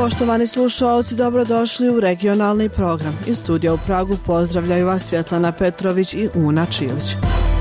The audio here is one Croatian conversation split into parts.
Poštovani slušaoci, dobrodošli u regionalni program. Iz studija u Pragu pozdravljaju vas Svjetlana Petrović i Una Čilić.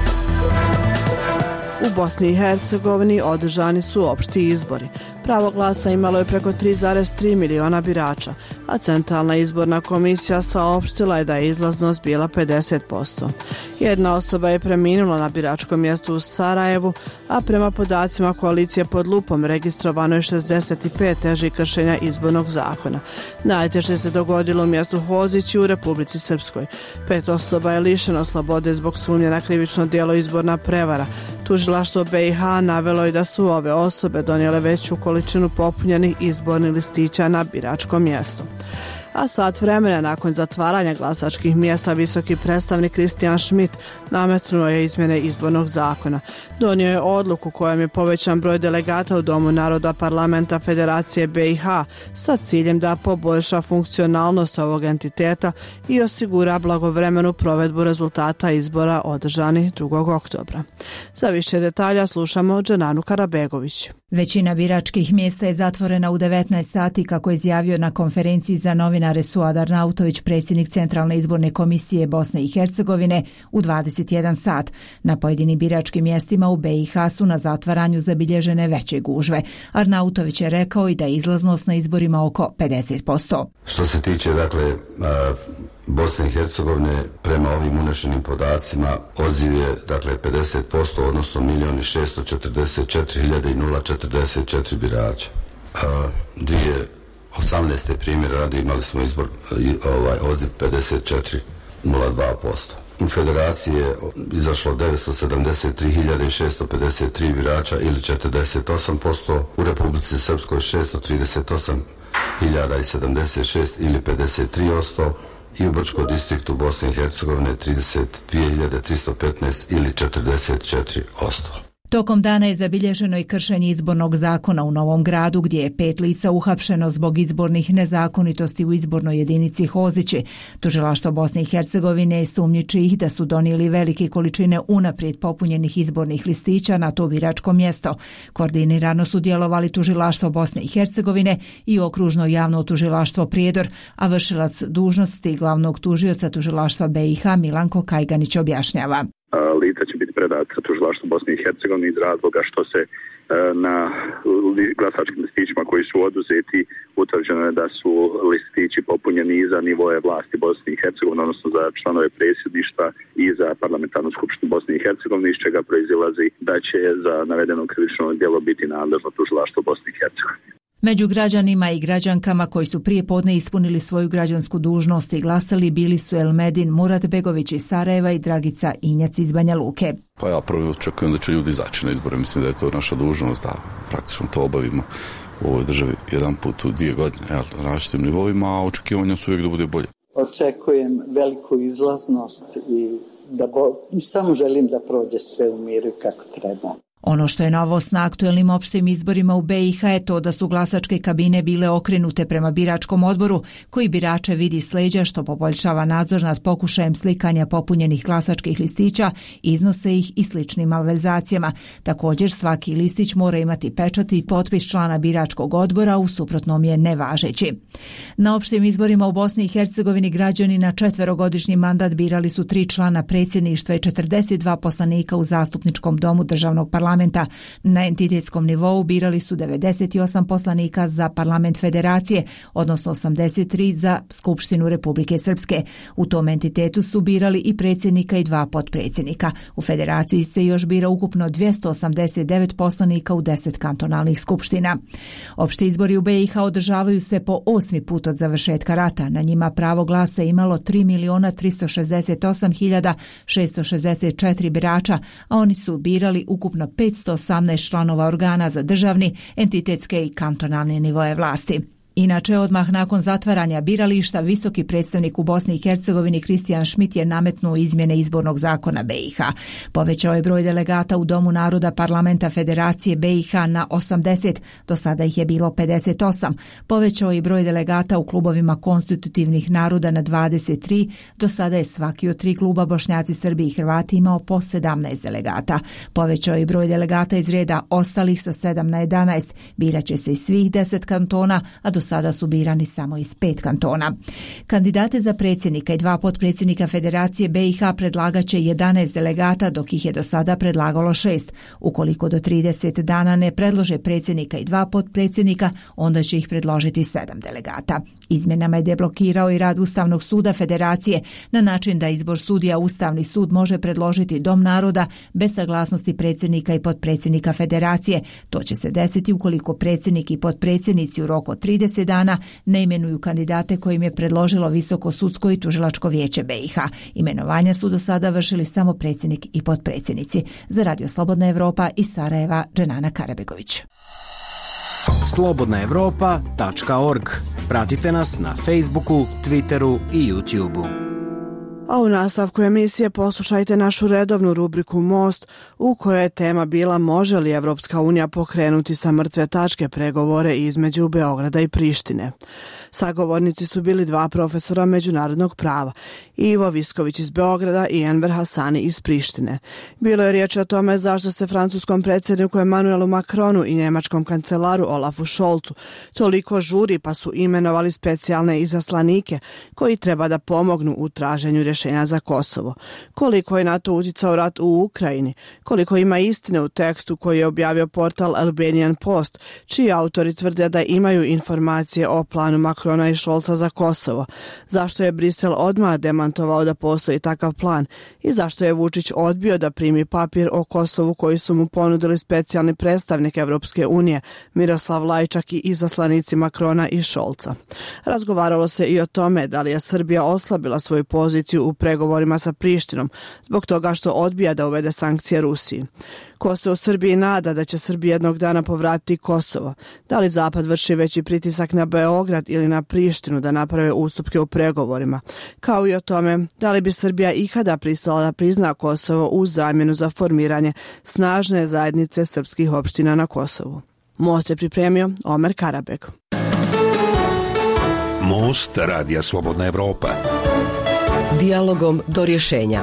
U Bosni i Hercegovini održani su opšti izbori. Pravo glasa imalo je preko 3,3 miliona birača, a Centralna izborna komisija saopštila je da je izlaznost bila 50%. Jedna osoba je preminula na biračkom mjestu u Sarajevu, a prema podacima koalicije Pod lupom registrovano je 65 težih kršenja izbornog zakona. Najteže se dogodilo u mjestu Hozići u Republici Srpskoj. 5 osoba je lišeno slobode zbog sumnje na krivično djelo izborna prevara. Tužilaštvo BiH navelo je da su ove osobe donijele veću količinu popunjenih izbornih listića na biračkom mjestu. A sat vremena nakon zatvaranja glasačkih mjesta visoki predstavnik Christian Schmidt nametnuo je izmjene izbornog zakona. Donio je odluku kojom je povećan broj delegata u Domu naroda Parlamenta Federacije BiH sa ciljem da poboljša funkcionalnost ovog entiteta i osigura blagovremenu provedbu rezultata izbora održanih 2. oktobra. Za više detalja slušamo Dženanu Karabegović. Većina biračkih mjesta je zatvorena u 19 sati, kako je izjavio na konferenciji za novinare Suad Arnautović, predsjednik Centralne izborne komisije Bosne i Hercegovine, u 21 sat. Na pojedinim biračkim mjestima u BiH su na zatvaranju zabilježene veće gužve. Arnautović je rekao i da je izlaznost na izborima oko 50%. Što se tiče, Bosne i Hercegovine, prema ovim unešenim podacima, odziv je 50%, odnosno 1.644.044 birača. 2018. primjer radi imali smo odziv 54.02%. U Federaciji je izašlo 973.653 birača ili 48%, u Republici Srpskoj 638.076 ili 53%, i u Brčkom distriktu Bosne i Hercegovine 32.315 ili 44%. Tokom dana je zabilježeno i kršenje izbornog zakona u Novom Gradu, gdje je 5 lica uhapšeno zbog izbornih nezakonitosti u izbornoj jedinici Hozići. Tužilaštvo Bosne i Hercegovine sumnjiči ih da su donijeli velike količine unaprijed popunjenih izbornih listića na to biračko mjesto. Koordinirano su djelovali Tužilaštvo Bosne i Hercegovine i Okružno javno tužilaštvo Prijedor, a vršilac dužnosti glavnog tužioca Tužilaštva BiH Milanko Kajganić objašnjava. Lica će biti predata tužilaštvu Bosne i Hercegovine iz razloga što se na glasačkim listićima koji su oduzeti utvrđeno je da su listići popunjeni i za nivoje vlasti Bosne i Hercegovine, odnosno za članove predsjedništva i za parlamentarnu skupštinu Bosne i Hercegovine, iz čega proizilazi da će za navedeno krivično djelo biti nadležno tužilaštvo Bosne i Hercegovine. Među građanima i građankama koji su prije podne ispunili svoju građansku dužnost i glasali bili su Elmedin Muratbegović iz Sarajeva i Dragica Injac iz Banja Luke. Pa ja prvo očekujem da će ljudi izaći na izbore. Mislim da je to naša dužnost da praktično to obavimo u ovoj državi jedan put u 2 godine, na različitim nivoima, a očekivanja su uvijek da bude bolje. Očekujem veliku izlaznost i samo želim da prođe sve u miru kako treba. Ono što je novost na aktuelnim opštim izborima u BiH je to da su glasačke kabine bile okrenute prema biračkom odboru, koji birače vidi s leđa, što poboljšava nadzor nad pokušajem slikanja popunjenih glasačkih listića, iznose ih i sličnim malverzacijama. Također svaki listić mora imati pečat i potpis člana biračkog odbora, u suprotnom je nevažeći. Na opštim izborima u Bosni i Hercegovini građani na 4-godišnji mandat birali su 3 člana predsjedništva i 42 poslanika u zastupničkom domu državnog parlamenta. Na entitetskom nivou birali su 98 poslanika za parlament federacije, odnosno 83 za Skupštinu Republike Srpske. U tom entitetu su birali i predsjednika i 2 potpredsjednika. U federaciji se još bira ukupno 289 poslanika u 10 kantonalnih skupština. Opšti izbori u BiH održavaju se po 8. put od završetka rata. Na njima pravo glasa imalo 3.368.664 birača, a oni su birali ukupno 518 članova organa za državni, entitetske i kantonalne nivoje vlasti. Inače, odmah nakon zatvaranja birališta, visoki predstavnik u Bosni i Hercegovini Christian Schmidt je nametnuo izmjene izbornog zakona BiH. Povećao je broj delegata u Domu naroda Parlamenta Federacije BiH na 80, do sada ih je bilo 58. Povećao je broj delegata u klubovima konstitutivnih naroda na 23, do sada je svaki od 3 kluba Bošnjaci, Srbi i Hrvati imao po 17 delegata. Povećao je broj delegata iz reda ostalih sa 7 na 11. Biraće se iz svih 10 kantona, a do sada su birani samo iz 5 kantona. Kandidate za predsjednika i 2 potpredsjednika Federacije BiH predlagaće 11 delegata, dok ih je do sada predlagalo 6. Ukoliko do 30 dana ne predlože predsjednika i 2 potpredsjednika, onda će ih predložiti 7 delegata. Izmjenama je deblokirao i rad Ustavnog suda Federacije na način da izbor sudija Ustavni sud može predložiti Dom naroda bez saglasnosti predsjednika i potpredsjednika Federacije. To će se desiti ukoliko predsjednik i potpredsjednici u roku od 30 dana ne imenuju kandidate kojim je predložilo Visoko sudsko i tužilačko vijeće BiH. Imenovanja su do sada vršili samo predsjednik i potpredsjednici. Za Radio Slobodna Evropa iz Sarajeva, Dženana Karabegović. slobodnaevropa.org. Pratite nas na Facebooku, Twitteru i YouTubeu. A u nastavku emisije poslušajte našu redovnu rubriku Most, u kojoj je tema bila može li Evropska unija pokrenuti sa mrtve tačke pregovore između Beograda i Prištine. Sagovornici su bili 2 profesora međunarodnog prava, Ivo Visković iz Beograda i Enver Hasani iz Prištine. Bilo je riječ o tome zašto se francuskom predsjedniku Emmanuelu Macronu i njemačkom kancelaru Olafu Scholzu toliko žuri, pa su imenovali specijalne izaslanike koji treba da pomognu u traženju rješenja za Kosovo. Koliko je na to uticao rat u Ukrajini, koliko ima istine u tekstu koji je objavio portal Albanian Post, čiji autori tvrde da imaju informacije o planu Macrona i Scholza za Kosovo, zašto je Brisel odmah demantovao da postoji takav plan i zašto je Vučić odbio da primi papir o Kosovu koji su mu ponudili specijalni predstavnik Evropske unije Miroslav Lajčak i izaslanici Macrona i Scholza. Razgovaralo se i o tome da li je Srbija oslabila svoju poziciju u pregovorima sa Prištinom zbog toga što odbija da uvede sankcije Rusiji. Ko se u Srbiji nada da će Srbija jednog dana povratiti Kosovo? Da li Zapad vrši veći pritisak na Beograd ili na Prištinu da naprave ustupke u pregovorima? Kao i o tome da li bi Srbija ikada pristala da prizna Kosovo u zamjenu za formiranje snažne zajednice srpskih opština na Kosovu. Most je pripremio Omer Karabeg. Most Radija Slobodna Evropa. Dijalogom do rješenja.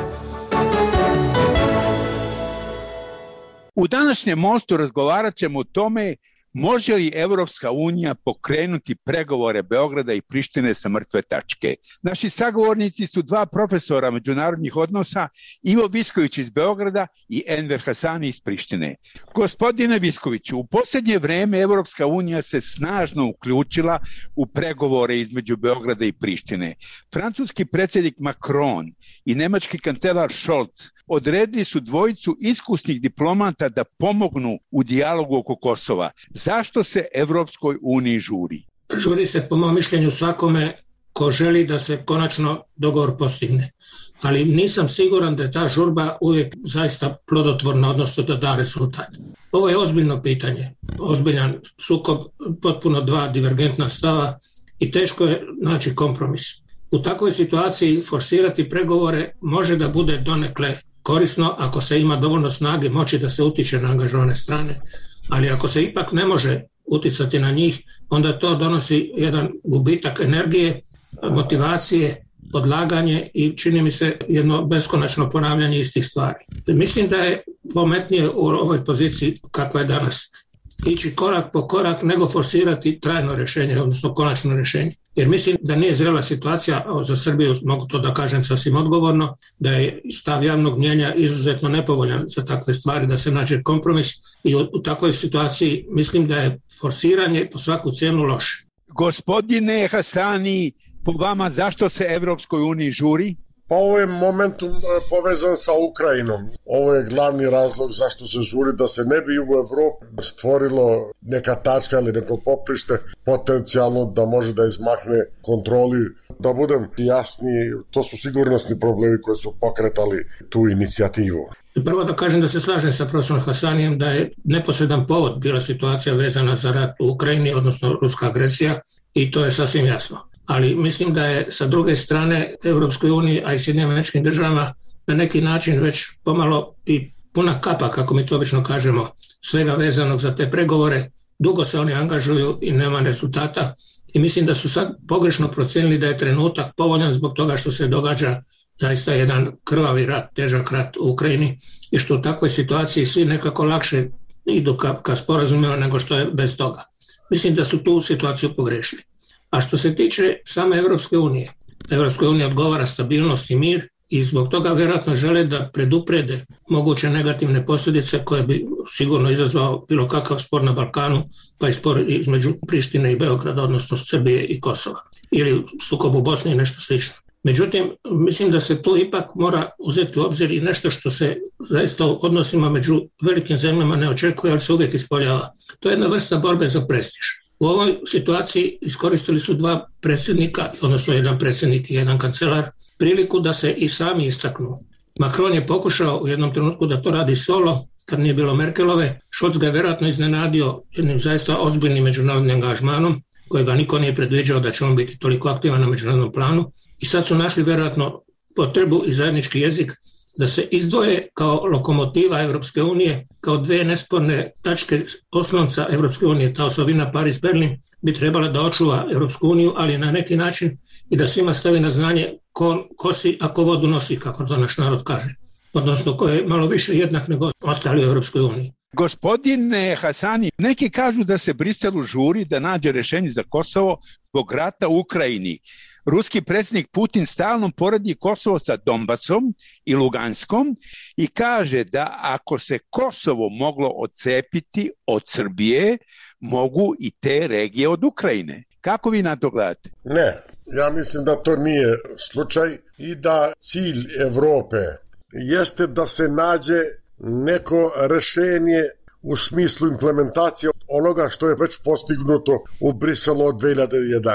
U današnjem Mostu razgovarat ćemo o tome može li Evropska unija pokrenuti pregovore Beograda i Prištine sa mrtve tačke. Naši sagovornici su 2 profesora međunarodnih odnosa, Ivo Visković iz Beograda i Enver Hasani iz Prištine. Gospodine Viskoviću, u posljednje vrijeme Evropska unija se snažno uključila u pregovore između Beograda i Prištine. Francuski predsjednik Macron i nemački kancelar Scholz odredili su 2 iskusnih diplomata da pomognu u dijalogu oko Kosova. Zašto se Evropskoj uniji žuri? Žuri se po mom mišljenju svakome ko želi da se konačno dogovor postigne. Ali nisam siguran da je ta žurba uvijek zaista plodotvorna, odnosno da da rezultat. Ovo je ozbiljno pitanje, ozbiljan sukob, potpuno 2 divergentna stava i teško je naći kompromis. U takvoj situaciji forsirati pregovore može da bude donekle korisno ako se ima dovoljno snage moći da se utiče na angažovane strane, ali ako se ipak ne može uticati na njih, onda to donosi jedan gubitak energije, motivacije, odlaganje i čini mi se jedno beskonačno ponavljanje istih stvari. Mislim da je pametnije u ovoj poziciji kakva je danas ići korak po korak nego forsirati trajno rješenje, odnosno konačno rješenje. Jer mislim da nije zrela situacija za Srbiju, mogu to da kažem sasvim odgovorno, da je stav javnog mnijenja izuzetno nepovoljan za takve stvari, da se nađe kompromis i u takvoj situaciji mislim da je forsiranje po svaku cijenu loše. Gospodine Hasani, po vama zašto se Evropskoj uniji žuri? Pa ovo je momentum povezan sa Ukrajinom. Ovo je glavni razlog zašto se žuri, da se ne bi u Evropi stvorilo neka tačka ili neko poprište potencijalno da može da izmakne kontroli. Da budem jasniji, to su sigurnosni problemi koji su pokretali tu inicijativu. Prvo da kažem da se slažem sa profesorom Hasanijem da je neposredan povod bila situacija vezana za rat u Ukrajini, odnosno ruska agresija, i to je sasvim jasno. Ali mislim da je sa druge strane Evropskoj uniji, a i Sjedinjenim Američkim Državama na neki način već pomalo i puna kapa, kako mi to obično kažemo, svega vezanog za te pregovore. Dugo se oni angažuju i nema rezultata i mislim da su sad pogrešno procijenili da je trenutak povoljan zbog toga što se događa zaista jedan krvavi rat, težak rat u Ukrajini i što u takvoj situaciji svi nekako lakše idu ka sporazumima nego što je bez toga. Mislim da su tu situaciju pogrešili. A što se tiče same Evropske unije, Evropskoj uniji odgovara stabilnost i mir i zbog toga vjerojatno žele da preduprede moguće negativne posljedice koje bi sigurno izazvao bilo kakav spor na Balkanu, pa i spor između Prištine i Beograda, odnosno Srbije i Kosova, ili sukob u Bosni i nešto slično. Međutim, mislim da se tu ipak mora uzeti u obzir i nešto što se zaista u odnosima među velikim zemljama ne očekuje, ali se uvijek ispoljava. To je jedna vrsta borbe za prestiž. U ovoj situaciji iskoristili su dva predsjednika, odnosno jedan predsjednik i jedan kancelar, priliku da se i sami istaknu. Macron je pokušao u jednom trenutku da to radi solo, kad nije bilo Merkelove. Scholz ga je vjerojatno iznenadio jednim zaista ozbiljnim međunarodnim angažmanom, kojega niko nije predviđao da će on biti toliko aktivan na međunarodnom planu. I sad su našli vjerojatno potrebu i zajednički jezik da se izdvoje kao lokomotiva Evropske unije, kao dve nesporne tačke oslonca Evropske unije. Ta osovina Paris-Berlin bi trebala da očuva Evropsku uniju, ali na neki način i da svima stavi na znanje ko kosi, a ko vodu nosi, kako to naš narod kaže. Odnosno ko je malo više jednak nego ostali u Evropskoj uniji. Gospodine Hasani, neki kažu da se Briselu žuri da nađe rješenje za Kosovo zbog rata u Ukrajini. Ruski predsjednik Putin stalno poredi Kosovo sa Donbasom i Luganskom i kaže da ako se Kosovo moglo odcepiti od Srbije, mogu i te regije od Ukrajine. Kako vi na to gledate? Ne, ja mislim da to nije slučaj i da cilj Evrope jeste da se nađe neko rešenje u smislu implementacije onoga što je već postignuto u Briselu od 2011.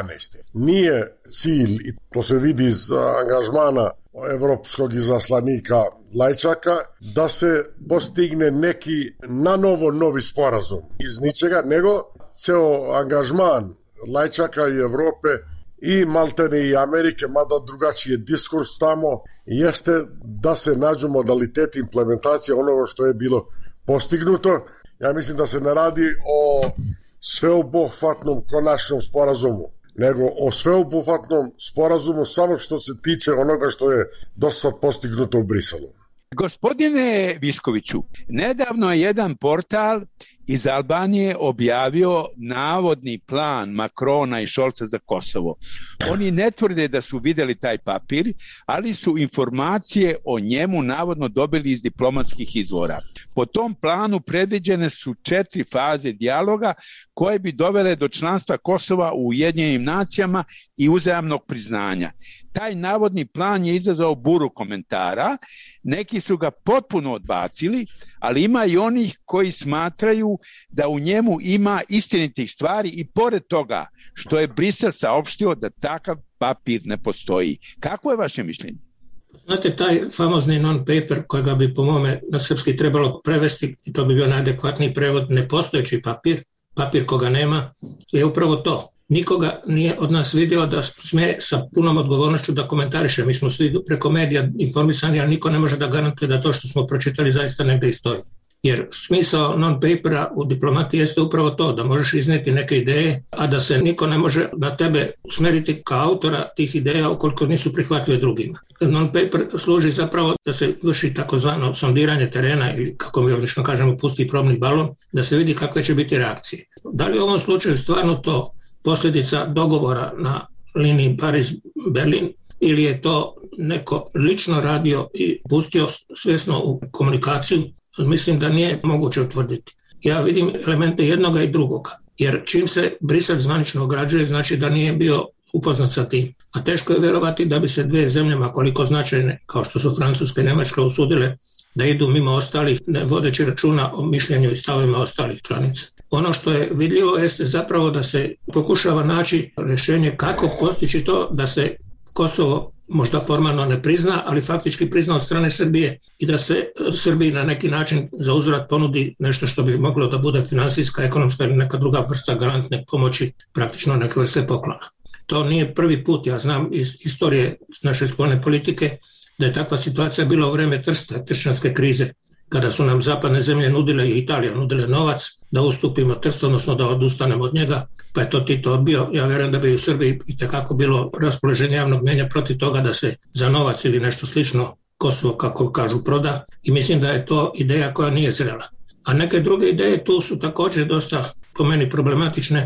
Nije cilj, i to se vidi iz angažmana evropskog izaslanika Lajčaka, da se postigne neki novi sporazum iz ničega, nego ceo angažman Lajčaka i Evrope i Maltene i Amerike, mada drugačiji je diskurs tamo, jeste da se nađu modaliteti implementacije onoga što je bilo postignuto. Ja mislim da se ne radi o sveobuhvatnom konačnom sporazumu, nego o sveobuhvatnom sporazumu samo što se tiče onoga što je do sad postignuto u Briselu. Gospodine Viškoviću, nedavno je jedan portal iz Albanije objavio navodni plan Macrona i Scholza za Kosovo. Oni ne tvrde da su vidjeli taj papir, ali su informacije o njemu navodno dobili iz diplomatskih izvora. Po tom planu predviđene su 4 faze dijaloga koje bi dovele do članstva Kosova u Ujedinjenim nacijama i uzajamnog priznanja. Taj navodni plan je izazvao buru komentara, neki su ga potpuno odbacili, ali ima i onih koji smatraju da u njemu ima istinitih stvari i pored toga što je Brisel saopštio da takav papir ne postoji. Kako je vaše mišljenje? Znate, taj famozni non-paper kojega bi po mome na srpski trebalo prevesti, i to bi bio najadekvatniji prevod, nepostojeći papir koga nema, je upravo to. Nikoga nije od nas vidio da sme sa punom odgovornošću da komentariše. Mi smo svi preko medija informisani, ali niko ne može da garantuje da to što smo pročitali zaista negde i stoji. Jer smisao non-papera u diplomatiji jeste upravo to, da možeš izneti neke ideje, a da se niko ne može na tebe usmeriti kao autora tih ideja ukoliko nisu prihvatljive drugima. Non-paper služi zapravo da se vrši takozvano sondiranje terena ili, kako mi obično kažemo, pusti probni balon, da se vidi kakve će biti reakcije. Da li u ovom slučaju stvarno to posljedica dogovora na liniji Paris-Berlin ili je to neko lično radio i pustio svjesno u komunikaciju, mislim da nije moguće utvrditi. Ja vidim elemente jednoga i drugoga, jer čim se Brisel zvanično ograđuje, znači da nije bio upoznat sa tim. A teško je vjerovati da bi se dvije zemljama koliko značajne, kao što su Francuska i Njemačka, usudile da idu mimo ostalih, ne vodeći računa o mišljenju i stavovima ostalih članica. Ono što je vidljivo jeste zapravo da se pokušava naći rješenje kako postići to da se Kosovo možda formalno ne prizna, ali faktički prizna od strane Srbije i da se Srbiji na neki način za uzvrat ponudi nešto što bi moglo da bude finansijska, ekonomska ili neka druga vrsta garantne pomoći, praktično neke vrste poklona. To nije prvi put, ja znam iz istorije naše spoljne politike da je takva situacija bila u vreme tršćanske krize, kada su nam zapadne zemlje nudile i Italija nudile novac da ustupimo Trst, odnosno da odustanemo od njega, pa je to Tito odbio. Ja vjerujem da bi u Srbiji itekako bilo raspoloženje javnog mnjenja protiv toga da se za novac ili nešto slično Kosovo, kako kažu, proda, i mislim da je to ideja koja nije zrela. A neke druge ideje tu su također dosta po meni problematične,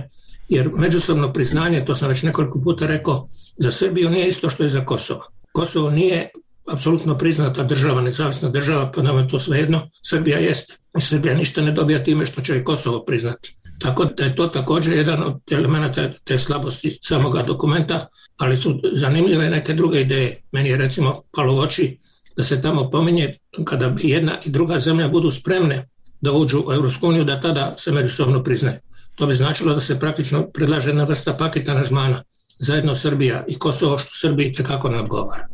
jer međusobno priznanje, to sam već nekoliko puta rekao, za Srbiju nije isto što je za Kosovo. Kosovo nije apsolutno priznata država, nezavisna država, pa nam je to svejedno, Srbija jeste. I Srbija ništa ne dobija time što će i Kosovo priznati. Tako da je to također jedan od elementa te slabosti samoga dokumenta, ali su zanimljive neke druge ideje. Meni je recimo palo u oči da se tamo pominje kada bi jedna i druga zemlja budu spremne da uđu u EU, da tada se međusobno priznaju. To bi značilo da se praktično predlaže jedna vrsta paketa aranžmana, zajedno Srbija i Kosovo, što Srbiji tekako ne odgovara.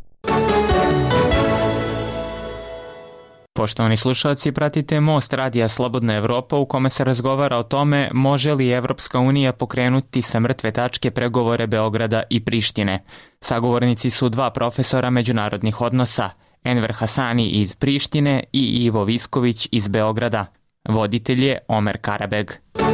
Poštovani slušalci, pratite Most radija Slobodna Evropa u kome se razgovara o tome može li Evropska unija pokrenuti sa mrtve tačke pregovore Beograda i Prištine. Sagovornici su dva profesora međunarodnih odnosa, Enver Hasani iz Prištine i Ivo Visković iz Beograda. Voditelj je Omer Karabeg.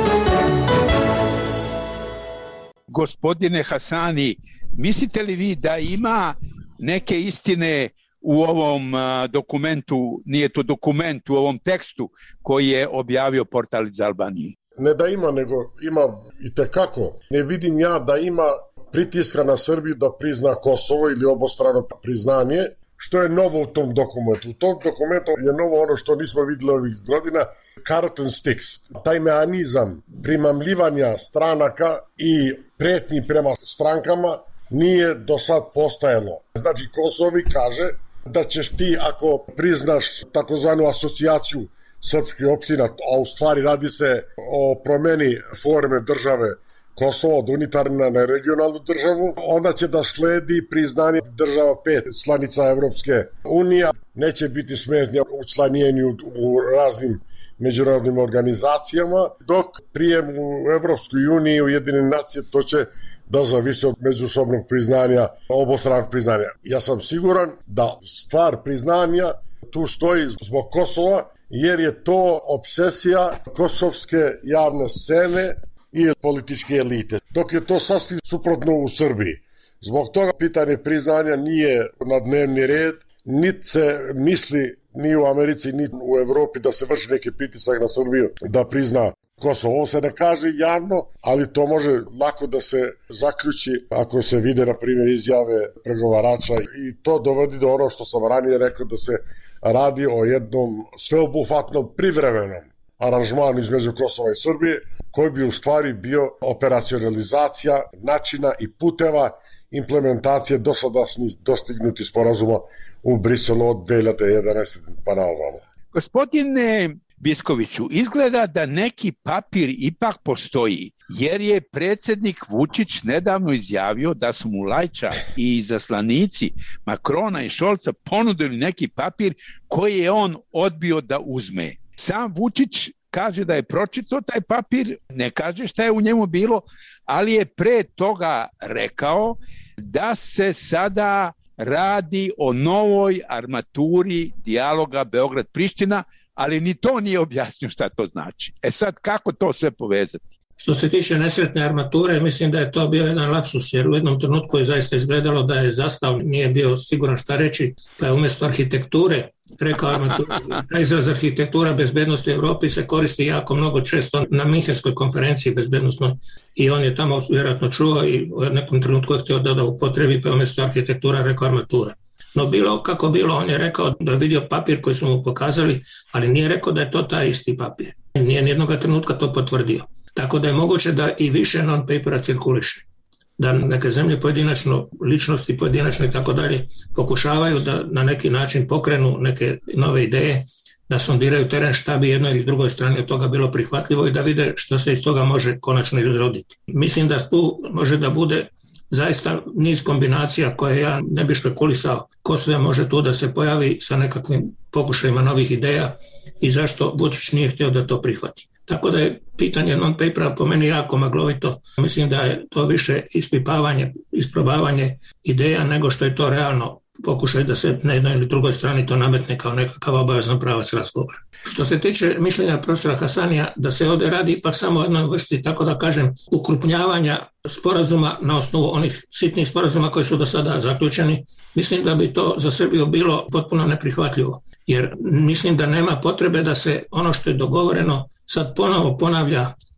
Gospodine Hasani, mislite li vi da ima neke istine u ovom dokumentu, nije to dokument, u ovom tekstu koji je objavio portal iz Albanije? Ne da ima, nego ima i tekako. Ne vidim ja da ima pritiska na Srbiju da prizna Kosovo ili obostrano priznanje, što je novo u tom dokumentu. U tom dokumentu je novo ono što nismo vidjeli ovih godina, carrot and sticks. Taj mehanizam primamljivanja stranaka i pretnji prema strankama nije do sad postojalo. Znači, Kosovi kaže da ćeš ti, ako priznaš takozvanu asocijaciju srpskih opština, a u stvari radi se o promeni forme države Kosovo od unitarne na regionalnu državu, onda će da sledi priznanje država 5 članica Evropske unije. Neće biti smetnja u članijenju u raznim međunarodnim organizacijama, dok prijem u Evropskoj uniji, Ujedinjene nacije, to će da zavisi od međusobnog priznanja, obostranog priznanja. Ja sam siguran da stvar priznanja tu stoji zbog Kosova, jer je to obsesija kosovske javne scene i političke elite. Dok je to sasvim suprotno u Srbiji. Zbog toga pitanje priznanja nije na dnevni red, niti se misli ni u Americi, ni u Evropi da se vrši neki pritisak na Srbiju da prizna Kosovo. Ovo se ne kaže javno, ali to može lako da se zaključi ako se vide, na primjer, izjave pregovarača, i to dovodi do ono što sam ranije rekao, da se radi o jednom sveobuhvatnom privremenom aranžmanu između Kosova i Srbije, koji bi u stvari bio operacionalizacija načina i puteva implementacije dosadašnjih dostignutih sporazuma u Briselu od 2011. pa na ovamo. Gospodine Viskoviću, izgleda da neki papir ipak postoji, jer je predsjednik Vučić nedavno izjavio da su mu Lajčak i izaslanici Makrona i Šolca ponudili neki papir koji je on odbio da uzme. Sam Vučić kaže da je pročitao taj papir, ne kaže šta je u njemu bilo, ali je pre toga rekao da se sada radi o novoj armaturi dijaloga Beograd-Priština, ali ni to nije objasnio šta to znači. Sad, kako to sve povezati? Što se tiče nesretne armature, mislim da je to bio jedan lapsus, jer u jednom trenutku je zaista izgledalo da je zastao, nije bio siguran šta reći, pa je umjesto arhitekture rekao armatura. Izraz arhitektura bezbednosti u Evropi se koristi jako mnogo često na Minhenskoj konferenciji bezbednostnoj, i on je tamo vjerojatno čuo i u nekom trenutku je htio da upotrebi, pa je umjesto arhitektura rekao armatura. No bilo kako bilo, on je rekao da je vidio papir koji su mu pokazali, ali nije rekao da je to taj isti papir. Nije nijednog trenutka to potvrdio. Tako da je moguće da i više non-papera cirkuliše. Da neke zemlje pojedinačno, ličnosti pojedinačno i tako dalje, pokušavaju da na neki način pokrenu neke nove ideje, da sondiraju teren šta bi jednoj ili drugoj strani od toga bilo prihvatljivo i da vide što se iz toga može konačno izroditi. Mislim da tu može da bude zaista niz kombinacija koje ja ne bih špekulisao. Ko sve može tu da se pojavi sa nekakvim pokušajima novih ideja i zašto Vučić nije htio da to prihvati. Tako da je pitanje non-papera po meni jako maglovito. Mislim da je to više ispipavanje, isprobavanje ideja nego što je to realno pokušaj da se na jednoj ili drugoj strani to nametne kao nekakav obavezan pravac razgovora. Što se tiče mišljenja profesora Hasanija da se ovdje radi ipak samo o jednoj vrsti, tako da kažem, ukrupnjavanja sporazuma na osnovu onih sitnih sporazuma koji su do sada zaključeni, mislim da bi to za Srbiju bilo potpuno neprihvatljivo. Jer mislim da nema potrebe da se ono što je dogovoreno sad ponovo ponavlja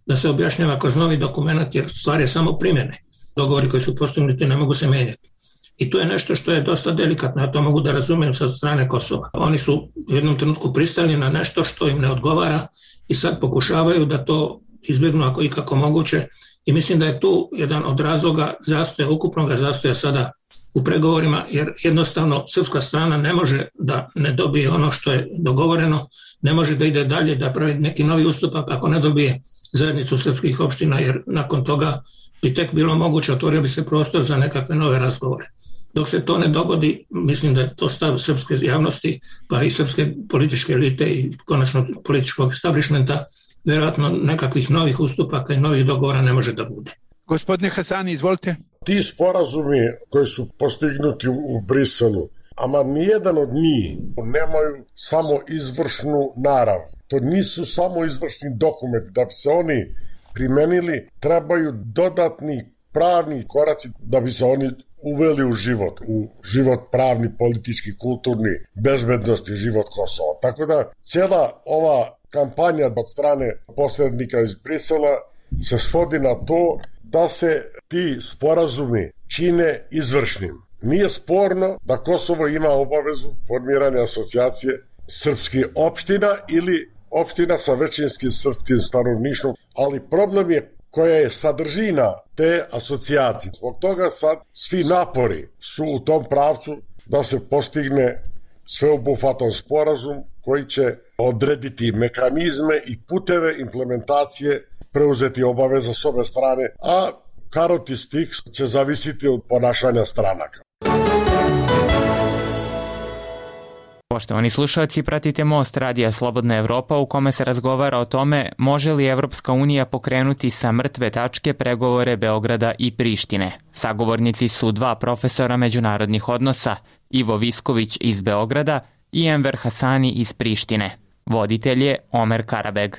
da se objašnjava kroz novi dokument, jer stvar je samo primjene. Dogovori koji su postignuti ne mogu se mijenjati. I to je nešto što je dosta delikatno, ja to mogu da razumijem sa strane Kosova. Oni su u jednom trenutku pristali na nešto što im ne odgovara i sad pokušavaju da to izbjegnu ako ikako moguće. I mislim da je tu jedan od razloga zastoja, ukupnog zastoja sada u pregovorima, jer jednostavno srpska strana ne može da ne dobije ono što je dogovoreno, ne može da ide dalje, da pravi neki novi ustupak ako ne dobije zajednicu srpskih opština, jer nakon toga bi tek bilo moguće, otvorio bi se prostor za nekakve nove razgovore. Dok se to ne dogodi, mislim da je to stav srpske javnosti, pa i srpske političke elite i konačno političkog establishmenta, vjerojatno nekakvih novih ustupaka i novih dogovora ne može da bude. Gospodine Hasani, izvolite. Ti sporazumi koji su postignuti u Briselu, ama nijedan od njih nemaju samo izvršnu narav. To nisu samo izvršni dokumenti. Da bi se oni primenili, trebaju dodatni pravni koraci da bi se oni uveli u život pravni, politički, kulturni, bezbednosti, život Kosova. Tako da cijela ova kampanja od strane posrednika iz Brisela se svodi na to da se ti sporazumi čine izvršnim. Nije sporno da Kosovo ima obavezu formiranja asocijacije srpskih opština ili opština sa većinskim srpskim stanovništvom, ali problem je koja je sadržina te asocijacije. Zbog toga sad svi napori su u tom pravcu da se postigne sveobuhvatan sporazum koji će odrediti mehanizme i puteve implementacije preuzeti obaveza s obe strane, a karot i stik će zavisiti od ponašanja stranaka. Poštovani slušalci, pratite Most Radija Slobodna Evropa u kome se razgovara o tome može li Evropska unija pokrenuti sa mrtve tačke pregovore Beograda i Prištine. Sagovornici su dva profesora međunarodnih odnosa, Ivo Visković iz Beograda i Enver Hasani iz Prištine. Voditelj je Omer Karabeg.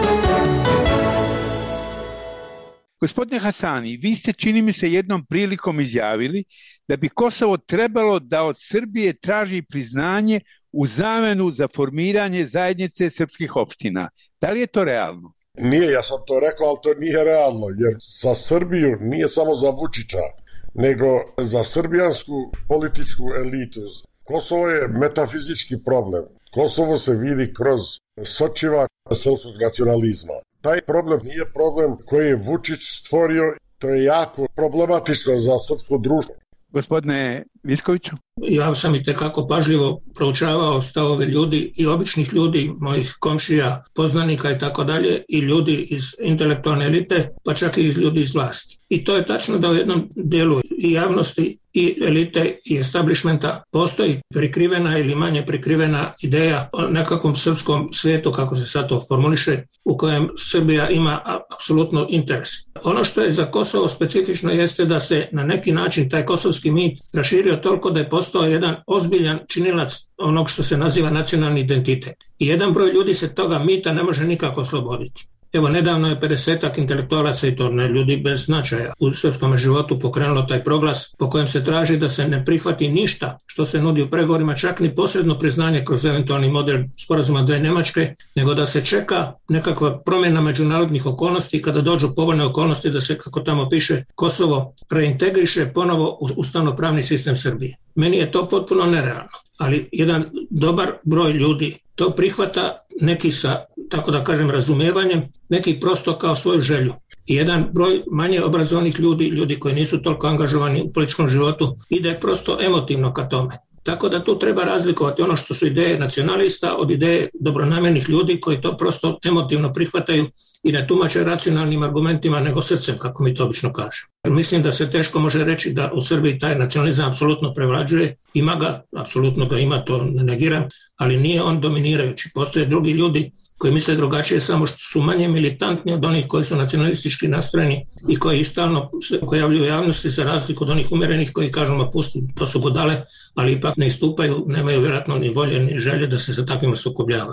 Gospodine Hasani, vi ste, čini mi se, jednom prilikom izjavili da bi Kosovo trebalo da od Srbije traži priznanje u zamenu za formiranje zajednice srpskih opština. Da li je to realno? Nije, ja sam to rekao, ali to nije realno, jer za Srbiju nije samo za Vučića, nego za srbijansku političku elitu. Kosovo je metafizički problem. Kosovo se vidi kroz sočiva srpskog nacionalizma. Taj problem nije problem koji je Vučić stvorio, to je jako problematično za srpsko društvo. Gospodine Viskoviću? Ja sam i tekako pažljivo proučavao stavove ljudi i običnih ljudi, mojih komšija, poznanika i tako dalje, i ljudi iz intelektualne elite, pa čak i iz ljudi iz vlasti. I to je tačno da u jednom dijelu i javnosti i elite i establishmenta postoji prikrivena ili manje prikrivena ideja o nekakvom srpskom svijetu, kako se sad to formuliše, u kojem Srbija ima apsolutno interes. Ono što je za Kosovo specifično jeste da se na neki način taj kosovski mit raširio toliko da je postao jedan ozbiljan činilac onog što se naziva nacionalni identitet. I jedan broj ljudi se toga mita ne može nikako osloboditi. Evo, nedavno je 50-ak intelektualaca, i to ne ljudi bez značaja, u srpskom životu pokrenulo taj proglas po kojem se traži da se ne prihvati ništa što se nudi u pregovorima, čak ni posredno priznanje kroz eventualni model sporazuma dve Nemačke, nego da se čeka nekakva promjena međunarodnih okolnosti, kada dođu povoljne okolnosti da se, kako tamo piše, Kosovo reintegriše ponovo u ustavnopravni sistem Srbije. Meni je to potpuno nerealno, ali jedan dobar broj ljudi to prihvata, neki sa, tako da kažem, razumijevanjem, neki prosto kao svoju želju. I jedan broj manje obrazovanih ljudi, ljudi koji nisu toliko angažovani u političkom životu, ide prosto emotivno ka tome. Tako da tu treba razlikovati ono što su ideje nacionalista od ideje dobronamjernih ljudi koji to prosto emotivno prihvataju i ne tumače racionalnim argumentima nego srcem, kako mi to obično kaže. Mislim da se teško može reći da u Srbiji taj nacionalizam apsolutno prevlađuje. Ima ga, apsolutno ga ima, to ne negiram, ali nije on dominirajući. Postoje drugi ljudi koji misle drugačije, samo što su manje militantni od onih koji su nacionalistički nastrojeni i koji stalno se pojavljuju u javnosti, za razliku od onih umjerenih koji kažu ma pusti, to su budale, ali ipak ne istupaju, nemaju vjerojatno ni volje ni želje da se sa takvima sukobljavaju.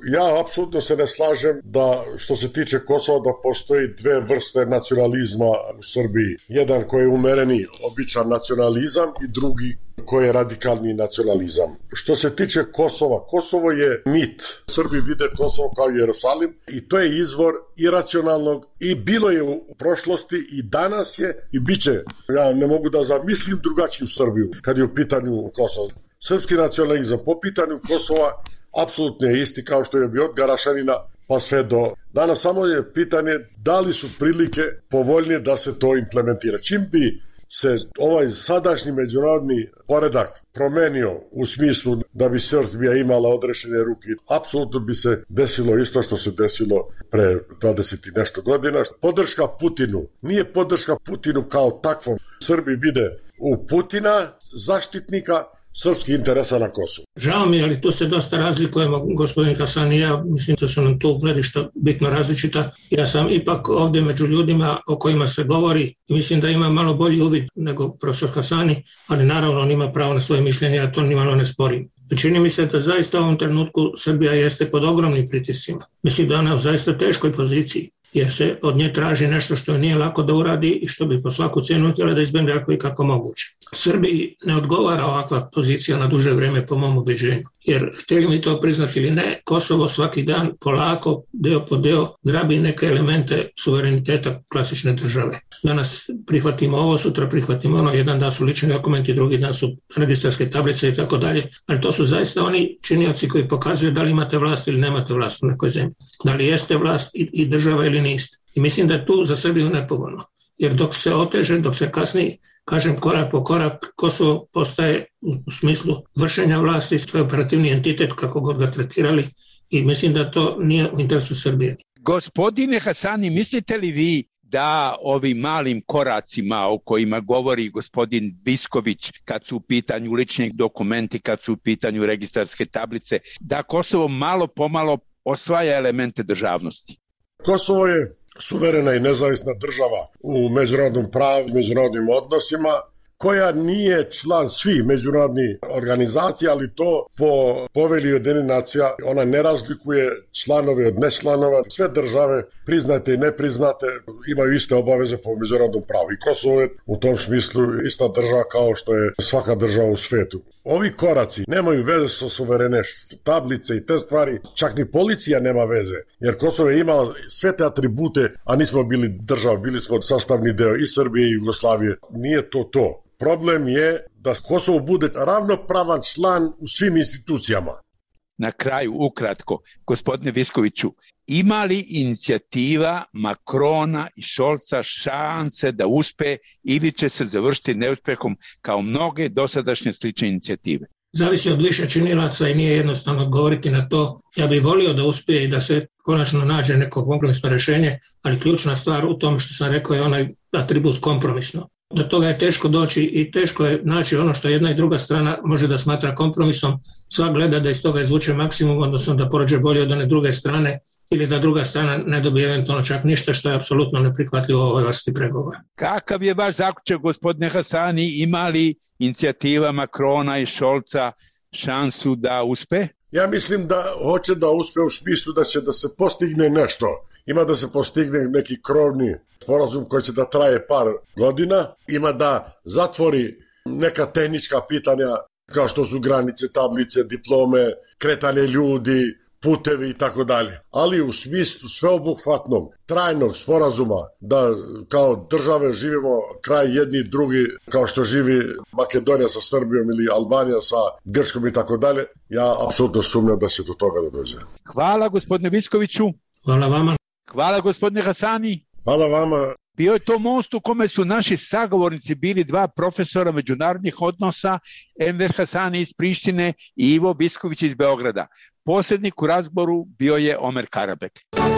Ja apsolutno se ne slažem da što se tiče Kosova da postoji dve vrste nacionalizma u Srbiji. Jedan koji je umereni, običan nacionalizam i drugi koji je radikalni nacionalizam. Što se tiče Kosova, Kosovo je mit. Srbi vide Kosovo kao Jerusalim i to je izvor iracionalnog i bilo je u prošlosti i danas je i bit će. Ja ne mogu da zamislim drugačiju Srbiju kad je u pitanju Kosova. Srpski nacionalizam po pitanju Kosova apsolutno je isti kao što je bio od Garašanina pa sve do danas. Samo je pitanje da li su prilike povoljnije da se to implementira. Čim bi se ovaj sadašnji međunarodni poredak promenio u smislu da bi Srbija imala odrešene ruke, apsolutno bi se desilo isto što se desilo pre 20 i nešto godina. Podrška Putinu nije podrška Putinu kao takvom. Srbi vide u Putina zaštitnika srpskih interesa na Kosovu. Žao mi je, ali tu se dosta razlikujemo, gospodin Hasan i ja, mislim da su nam tu gledišta bitno različita. Ja sam ipak ovdje među ljudima o kojima se govori i mislim da ima malo bolji uvid nego profesor Hasani, ali naravno on ima pravo na svoje mišljenje, ja to nimalo ne sporim. Čini mi se da zaista u ovom trenutku Srbija jeste pod ogromnim pritiscima. Mislim da ona u zaista teškoj poziciji, jer se od nje traži nešto što nije lako da uradi i što bi po svaku cijenu htjela da izbjegne ako i kako moguće. Srbiji ne odgovara ovakva pozicija na duže vrijeme po mom ubeđenju, jer htjeli mi to priznati ili ne, Kosovo svaki dan polako, deo po deo, grabi neke elemente suvereniteta klasične države. Danas prihvatimo ovo, sutra prihvatimo ono, jedan dan su lični dokumenti, drugi dan su registarske tablice i tako dalje, ali to su zaista oni činioci koji pokazuju da li imate vlast ili nemate vlast u nekoj zemlji, da li jeste vlast i država ili niste. I mislim da je tu za Srbiju nepovoljno, jer dok se oteže, dok se kasnije, kažem korak po korak, Kosovo postaje u smislu vršenja vlasti svoj operativni entitet kako god ga tretirali i mislim da to nije u interesu Srbije. Gospodine Hasani, mislite li vi da ovim malim koracima o kojima govori gospodin Visković kad su u pitanju lični dokumenti, kad su u pitanju registarske tablice, da Kosovo malo pomalo osvaja elemente državnosti? Kosovo je suverena i nezavisna država u međunarodnom pravu, međunarodnim odnosima, koja nije član svih međunarodnih organizacija, ali to po povelji Ujedinjenih nacija ona ne razlikuje članove od nečlanova. Sve države, priznate i nepriznate, imaju iste obaveze po međunarodnom pravu. I Kosovo je u tom smislu ista država kao što je svaka država u svetu. Ovi koraci nemaju veze sa suverene tablice i te stvari, čak ni policija nema veze, jer Kosovo je imao sve te atribute, a nismo bili država, bili smo sastavni deo i Srbije i Jugoslavije. Nije to. Problem je da Kosovo bude ravnopravan član u svim institucijama. Na kraju, ukratko, gospodine Viskoviću, ima li inicijativa Makrona i Šolca šanse da uspe ili će se završiti neuspehom kao mnoge dosadašnje slične inicijative? Zavisi od više činilaca i nije jednostavno odgovoriti na to. Ja bih volio da uspije i da se konačno nađe neko kompromisno rješenje, ali ključna stvar u tome što sam rekao je onaj atribut kompromisno. Do toga je teško doći i teško je naći ono što jedna i druga strana može da smatra kompromisom. Svak gleda da iz toga izvuče maksimum, odnosno da prođe bolje od one druge strane ili da druga strana ne dobije eventualno čak ništa, što je apsolutno neprihvatljivo u ovoj vrsti pregovora. Kakav je vaš zaključak, gospodine Hasani, ima li inicijativa Makrona i Šolca šansu da uspe? Ja mislim da hoće da uspe u smislu da će da se postigne nešto. Ima da se postigne neki krovni sporazum koji će da traje par godina, ima da zatvori neka tehnička pitanja kao što su granice, tablice, diplome, kretanje ljudi, putevi i tako dalje. Ali u smislu sveobuhvatnog, trajnog sporazuma da kao države živimo kraj jedni i drugi kao što živi Makedonija sa Srbijom ili Albanija sa Grčkom i tako dalje, ja apsolutno sumnjam da će do toga da dođe. Hvala gospodine Viskoviću. Hvala vama. Hvala gospodine Hasani. Hvala vama. Bio je to most u kome su naši sagovornici bili dva profesora međunarodnih odnosa, Enver Hasani iz Prištine i Ivo Visković iz Beograda. Posrednik u razgovoru bio je Omer Karabek.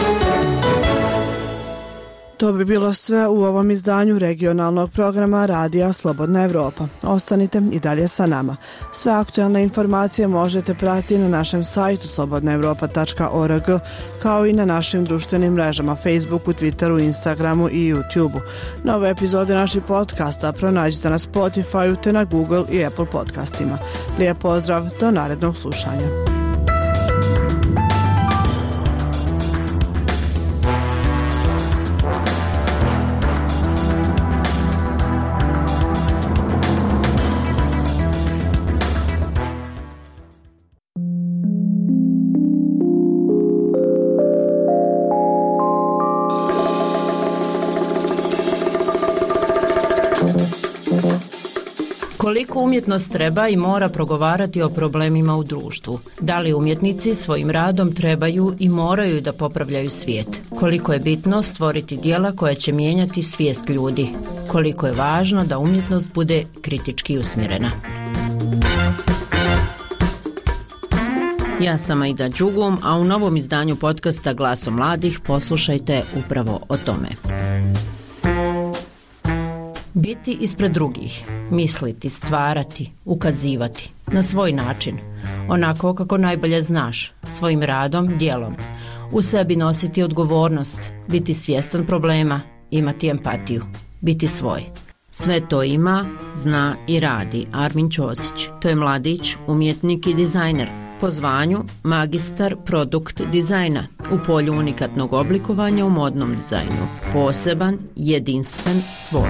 To bi bilo sve u ovom izdanju regionalnog programa Radija Slobodna Evropa. Ostanite i dalje sa nama. Sve aktualne informacije možete pratiti na našem sajtu slobodnaevropa.org, kao i na našim društvenim mrežama Facebooku, Twitteru, Instagramu i YouTubeu. Nove epizode naših podcasta pronađite na Spotify, te na Google i Apple podcastima. Lijep pozdrav, do narednog slušanja. Koliko umjetnost treba i mora progovarati o problemima u društvu? Da li umjetnici svojim radom trebaju i moraju da popravljaju svijet? Koliko je bitno stvoriti djela koja će mijenjati svijest ljudi? Koliko je važno da umjetnost bude kritički usmjerena? Ja sam Aida Đugum, a u novom izdanju podcasta Glaso mladih poslušajte upravo o tome. Biti ispred drugih, misliti, stvarati, ukazivati, na svoj način, onako kako najbolje znaš, svojim radom, djelom. U sebi nositi odgovornost, biti svjestan problema, imati empatiju, biti svoj. Sve to ima, zna i radi Armin Ćosić. To je mladić, umjetnik i dizajner. Po zvanju magistar produkt dizajna u polju unikatnog oblikovanja u modnom dizajnu. Poseban, jedinstven, svoj.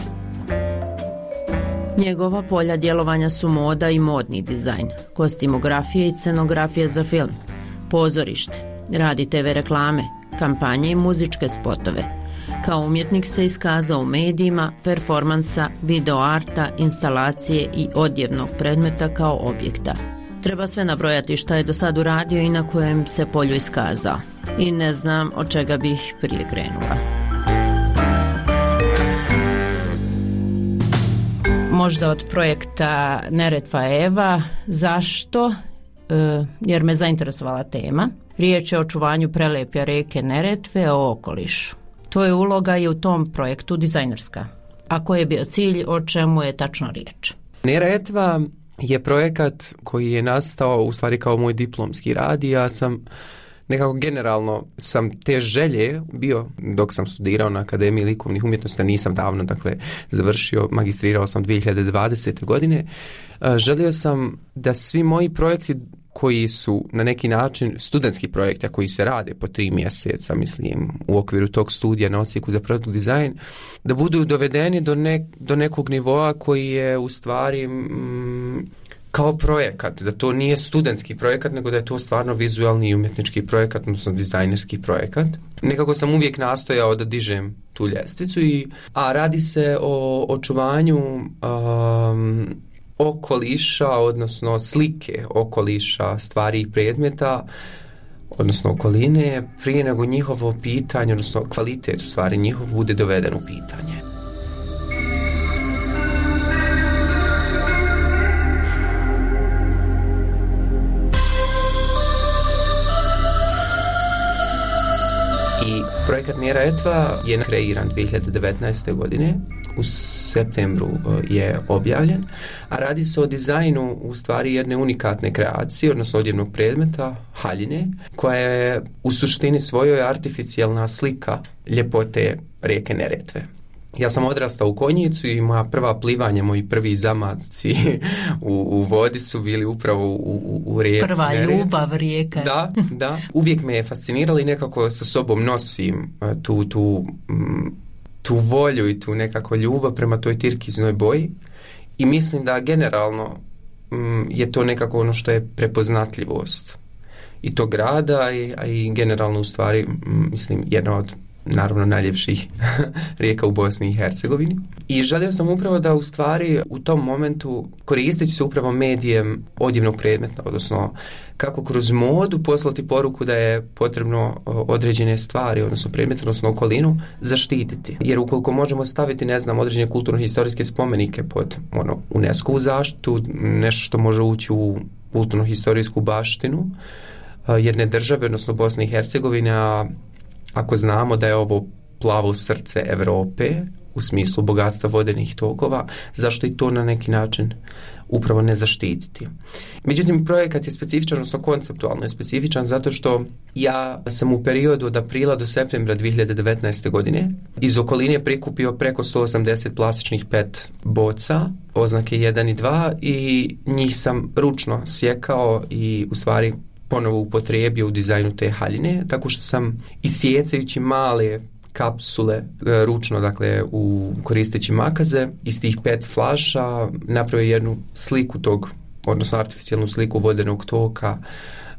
Njegova polja djelovanja su moda i modni dizajn, kostimografije i scenografije za film, pozorište, radi TV reklame, kampanje i muzičke spotove. Kao umjetnik se iskazao u medijima, performansa, videoarta, instalacije i odjevnog predmeta kao objekta. Treba sve nabrojati šta je do sad uradio i na kojem se polju iskazao. I ne znam od čega bih prije krenula. Možda od projekta Neretva Eva. Zašto? Jer me zainteresovala tema. Riječ je o očuvanju prelepja rijeke Neretve, o okolišu. To je uloga i u tom projektu dizajnerska. A koji je bio cilj, o čemu je tačno riječ? Neretva je projekat koji je nastao u stvari kao moj diplomski rad i ja sam nekako generalno sam te želje bio dok sam studirao na Akademiji likovnih umjetnosti, nisam davno završio, magistrirao sam 2020. godine. Želio sam da svi moji projekti koji su na neki način studentski projekti koji se rade po 3 mjeseca, mislim, u okviru tog studija na odsjeku za produkt dizajn, da budu dovedeni do nekog nivoa koji je u stvari kao projekat, da to nije studentski projekat, nego da je to stvarno vizualni i umjetnički projekat, odnosno dizajnerski projekat. Nekako sam uvijek nastojao da dižem tu ljestvicu, a radi se o očuvanju okoliša, odnosno slike okoliša, stvari i predmeta, odnosno okoline, prije nego njihovo pitanje, odnosno kvalitet u stvari njihov bude doveden u pitanje. Projekat Neretva je kreiran 2019. godine, u septembru je objavljen, a radi se o dizajnu u stvari jedne unikatne kreacije, odnosno odjevnog predmeta, haljine, koja je u suštini svojoj artificijalna slika ljepote rijeke Neretve. Ja sam odrastao u Konjicu i moja prva plivanja, moji prvi zamaci u vodi su bili upravo u rijeci. Prva ljubav rijeka. Da. Uvijek me je fascinirala i nekako sa sobom nosim tu volju i tu nekako ljubav prema toj tirkiznoj boji i mislim da generalno je to nekako ono što je prepoznatljivost i tog grada, a i generalno u stvari mislim jedna od naravno najljepših rijeka u Bosni i Hercegovini. I želio sam upravo da u stvari u tom momentu koristeći se upravo medijem odjevnog predmeta, odnosno kako kroz modu poslati poruku da je potrebno određene stvari, odnosno predmete, odnosno okolinu zaštititi. Jer ukoliko možemo staviti, određene kulturno-historijske spomenike pod UNESCO-vu zaštitu, nešto što može ući u kulturno-historijsku baštinu jedne države, odnosno Bosne i Hercegovine, ako znamo da je ovo plavo srce Europe u smislu bogatstva vodenih tokova, zašto i to na neki način upravo ne zaštititi? Međutim, projekat je specifičan, odnosno konceptualno je specifičan zato što ja sam u periodu od aprila do septembra 2019. godine iz okoline prikupio preko 180 plastičnih PET boca, oznake 1 i 2 i njih sam ručno sjekao i u stvari ponovo upotrijebio u dizajnu te haljine, tako što sam isjecajući male kapsule ručno, koristeći makaze, iz tih 5 flaša napravio jednu sliku tog, odnosno artificijalnu sliku vodenog toka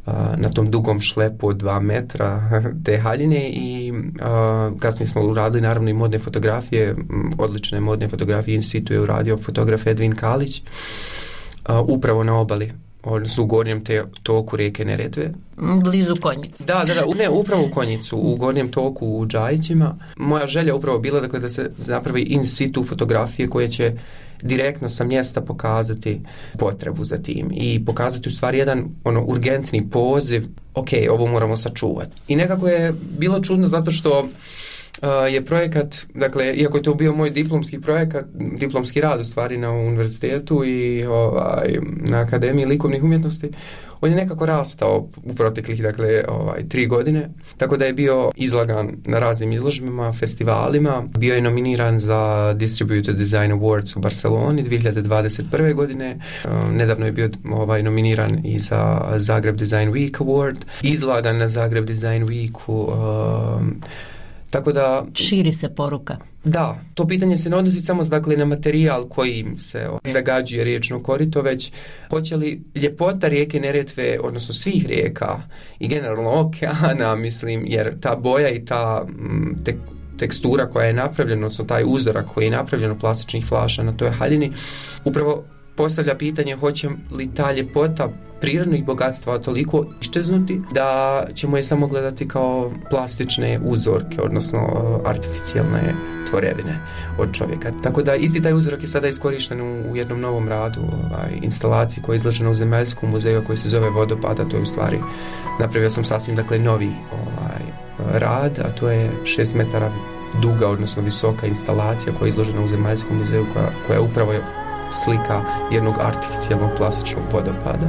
na tom dugom šlepu od 2 metra te haljine i kasnije smo uradili naravno i modne fotografije, odlične modne fotografije, in situ je uradio fotograf Edvin Kalić, upravo na obali, odnosno u gornjem toku rijeke Neretve. Blizu Konjice. Da, upravo u Konjicu, u gornjem toku u Džajićima. Moja želja upravo bila dakle, da se napravi in situ fotografije koje će direktno sa mjesta pokazati potrebu za tim i pokazati u stvari jedan urgentni poziv, ok, ovo moramo sačuvati. I nekako je bilo čudno zato što je projekat, dakle, iako je to bio moj diplomski rad u stvari na univerzitetu i na Akademiji likovnih umjetnosti, on je nekako rastao u proteklih 3 godine, tako da je bio izlagan na raznim izložbama, festivalima, bio je nominiran za Distributed Design Awards u Barceloni 2021. godine, nedavno je bio nominiran i za Zagreb Design Week Award, izlagan na Zagreb Design Weeku, tako da širi se poruka. Da, to pitanje se ne odnosi samo na materijal kojim se zagađuje riječno korito, već hoće li ljepota rijeke Neretve, odnosno svih rijeka i generalno okeana, mislim, jer ta boja i ta tekstura koja je napravljena, odnosno taj uzorak koji je napravljen od plastičnih flaša na toj haljini, upravo postavlja pitanje hoće li ta ljepota prirodnih bogatstva toliko iščeznuti da ćemo je samo gledati kao plastične uzorke, odnosno artificijalne tvorevine od čovjeka. Tako da isti taj uzorak je sada iskorišten u jednom novom radu, instalaciji koja je izložena u Zemaljskom muzeju koji se zove Vodopada. To je u stvari, napravio sam sasvim novi rad, a to je 6 metara duga, odnosno visoka instalacija koja je izložena u Zemaljskom muzeju koja upravo je slika jednog artificijalnog plastičnog vodopada.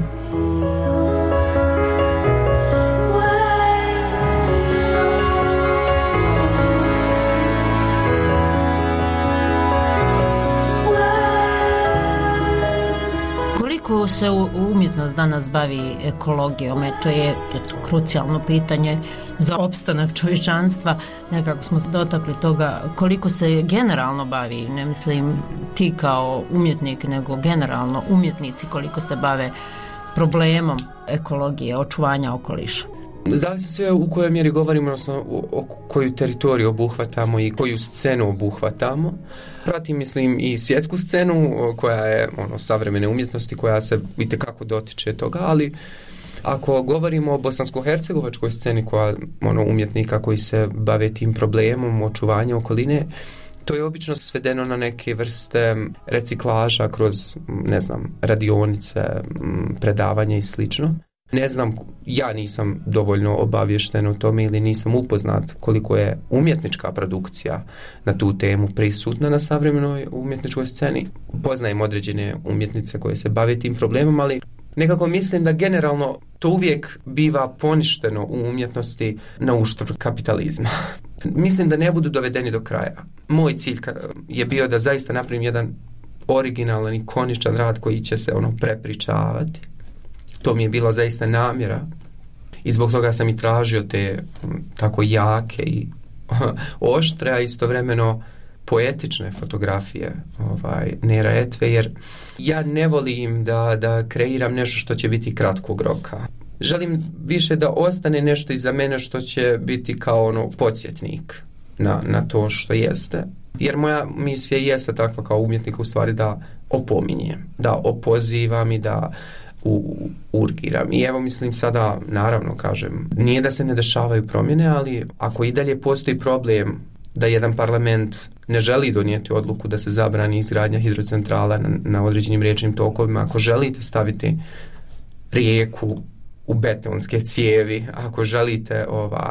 Koliko se umjetnost danas bavi ekologijom? To je krucijalno pitanje za opstanak čovječanstva. Nekako smo se dotakli toga koliko se generalno bavi, ne mislim ti kao umjetnik, nego generalno umjetnici koliko se bave problemom ekologije, očuvanja okoliša. Zavisi sve u kojoj mjeri govorimo, odnosno o koju teritoriju obuhvatamo i koju scenu obuhvatamo. Pratim, mislim, i svjetsku scenu koja je savremene umjetnosti koja se itekako dotiče toga, ali ako govorimo o bosansko-hercegovačkoj sceni koja umjetnika koji se bave tim problemom očuvanja okoline, to je obično svedeno na neke vrste reciklaža kroz, radionice, predavanja i slično. Ne znam, ja nisam dovoljno obavješten o tome ili nisam upoznat koliko je umjetnička produkcija na tu temu prisutna na savremenoj umjetničkoj sceni. Poznajem određene umjetnice koje se bave tim problemom, ali nekako mislim da generalno to uvijek biva poništeno u umjetnosti na uštrb kapitalizma. Mislim da ne budu dovedeni do kraja. Moj cilj je bio da zaista napravim jedan originalan i ikoničan rad koji će se prepričavati. To mi je bila zaista namjera i zbog toga sam i tražio te tako jake i oštre, a istovremeno poetične fotografije Neretve, jer ja ne volim da kreiram nešto što će biti kratkog roka. Želim više da ostane nešto iza mene što će biti kao podsjetnik na to što jeste. Jer moja misija jeste takva kao umjetnika u stvari da opominjem, da opozivam i da urgiram. I evo mislim sada, naravno kažem, nije da se ne dešavaju promjene, ali ako i dalje postoji problem da jedan parlament ne želi donijeti odluku da se zabrani izgradnja hidrocentrala na određenim riječnim tokovima, ako želite staviti rijeku u betonske cijevi, ako želite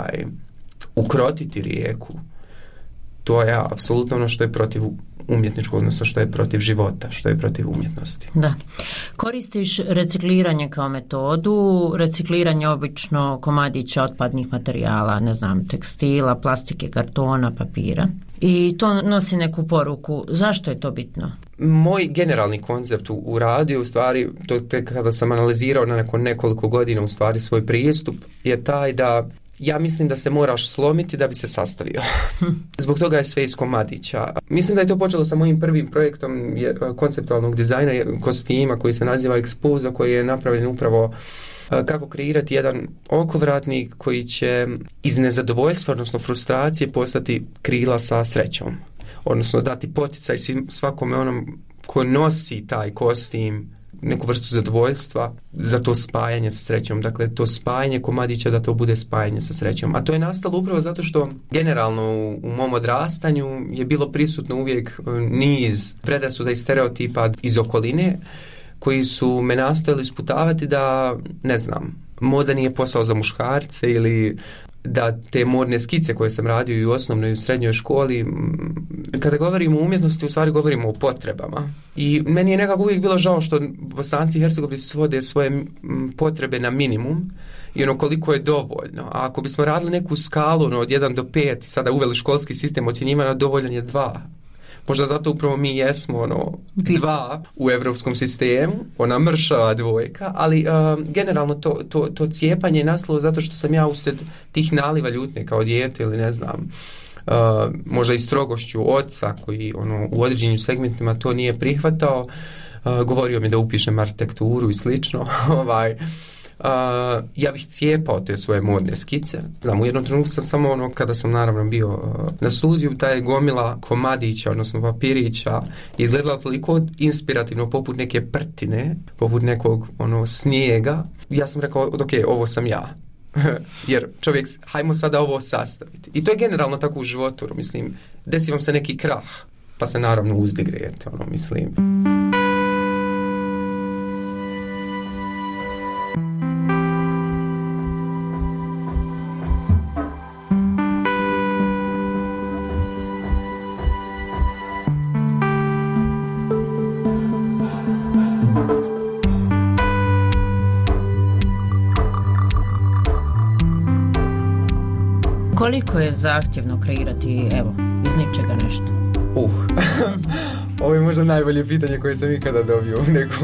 ukrotiti rijeku, to je apsolutno ono što je protiv umjetničkog, odnosno što je protiv života, što je protiv umjetnosti. Da. Koristiš recikliranje kao metodu, recikliranje obično komadića otpadnih materijala, tekstila, plastike, kartona, papira. I to nosi neku poruku. Zašto je to bitno? Moj generalni koncept u radu, u stvari, to tek kada sam analizirao nakon nekoliko godina u stvari svoj pristup, je taj da ja mislim da se moraš slomiti da bi se sastavio. Zbog toga je sve iz komadića. Mislim da je to počelo sa mojim prvim projektom konceptualnog dizajna kostima koji se naziva Exposa, koji je napravljen upravo kako kreirati jedan okovratnik koji će iz nezadovoljstva, odnosno frustracije, postati krila sa srećom. Odnosno dati poticaj svakome onom ko nosi taj kostim, neku vrstu zadovoljstva za to spajanje sa srećom. Dakle, to spajanje komadića da to bude spajanje sa srećom. A to je nastalo upravo zato što generalno u mom odrastanju je bilo prisutno uvijek niz predrasuda i stereotipa iz okoline koji su me nastojali sputavati da, ne znam, moda nije posao za muškarce ili da te modne skice koje sam radio i u osnovnoj i u srednjoj školi, kada govorimo o umjetnosti, u stvari govorimo o potrebama. I meni je nekako uvijek bilo žao što Bosanci i Hercegovci svode svoje potrebe na minimum i ono koliko je dovoljno. A ako bismo radili neku skalu od 1 do 5 i sada uveli školski sistem ocjenjivanja, dovoljan je 2. Možda zato upravo mi jesmo 2 u evropskom sistemu, ona mršava 2, ali generalno to cijepanje je nastalo zato što sam ja usred tih naliva ljutnje kao dijete ili ne znam, možda i strogošću oca koji u određenim segmentima to nije prihvatao, govorio mi da upišem arhitekturu i slično, ja bih cijepao te svoje modne skice. Znam, u jednom trenutku sam samo kada sam naravno bio na studiju, ta je gomila komadića, odnosno papirića, izgledala toliko inspirativno poput neke prtine, poput nekog snijega. Ja sam rekao, ok, ovo sam ja. Jer čovjek, hajmo sada ovo sastaviti. I to je generalno tako u životu, mislim, desi vam se neki krah, pa se naravno uzdigrejete, mislim. Koliko je zahtjevno kreirati, evo, iz ničega nešto? Ovo je možda najbolje pitanje koje sam ikada dobio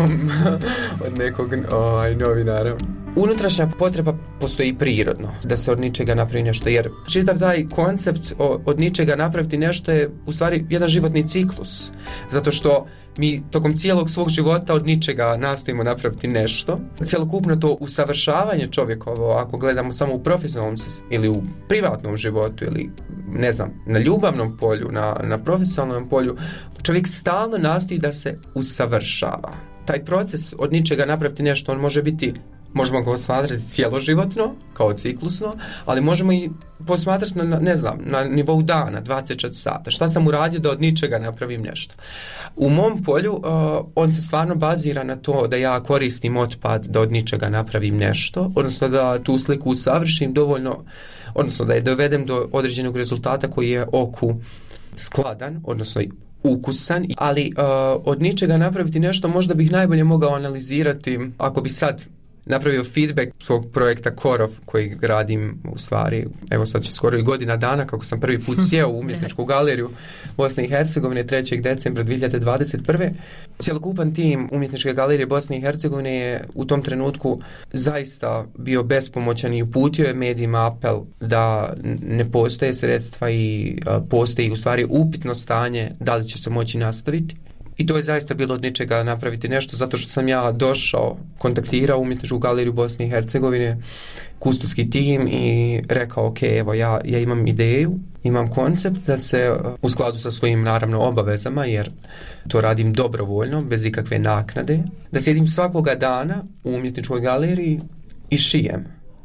od nekog novinara. Unutrašnja potreba postoji prirodno, da se od ničega napravi nešto, jer čitav taj koncept od ničega napraviti nešto je u stvari jedan životni ciklus, zato što mi tokom cijelog svog života od ničega nastojimo napraviti nešto. Cjelokupno to usavršavanje čovjekovo, ako gledamo samo u profesionalnom ili u privatnom životu ili ne znam, na ljubavnom polju, na profesionalnom polju, čovjek stalno nastoji da se usavršava. Taj proces od ničega napraviti nešto, on može biti, možemo ga posmatrati cijeloživotno, kao ciklusno, ali možemo i posmatrati na nivou dana, 24 sata. Šta sam uradio da od ničega napravim nešto? U mom polju on se stvarno bazira na to da ja koristim otpad da od ničega napravim nešto, odnosno da tu sliku usavršim dovoljno, odnosno da je dovedem do određenog rezultata koji je oku skladan, odnosno ukusan, ali od ničega napraviti nešto možda bih najbolje mogao analizirati ako bi sad napravio feedback tog projekta Korov koji gradim u stvari, evo sad će skoro i godina dana kako sam prvi put sjeo u umjetničku galeriju Bosne i Hercegovine 3. decembra 2021. Cjelokupan tim umjetničke galerije Bosne i Hercegovine je u tom trenutku zaista bio bespomoćan i uputio je medijima apel da ne postoje sredstva i postoji u stvari upitno stanje da li će se moći nastaviti. I to je zaista bilo od ničega napraviti nešto, zato što sam ja došao, kontaktirao umjetničku galeriju Bosne i Hercegovine, kustovski tim i rekao, ok, evo ja imam ideju, imam koncept da se u skladu sa svojim naravno obavezama, jer to radim dobrovoljno, bez ikakve naknade, da sjedim svakoga dana u umjetničkoj galeriji i šijem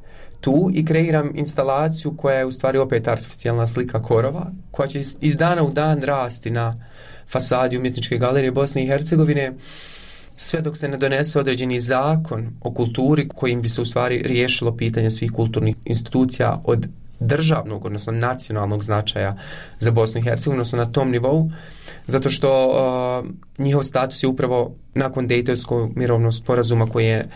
tu i kreiram instalaciju koja je u stvari opet artificijalna slika Korova, koja će iz dana u dan rasti na fasadi umjetničke galerije Bosne i Hercegovine, sve dok se ne donese određeni zakon o kulturi kojim bi se u stvari riješilo pitanje svih kulturnih institucija od državnog, odnosno nacionalnog značaja za Bosnu i Hercegovinu, odnosno na tom nivou, zato što njihov status je upravo nakon Dejtonskog mirovnog sporazuma koji je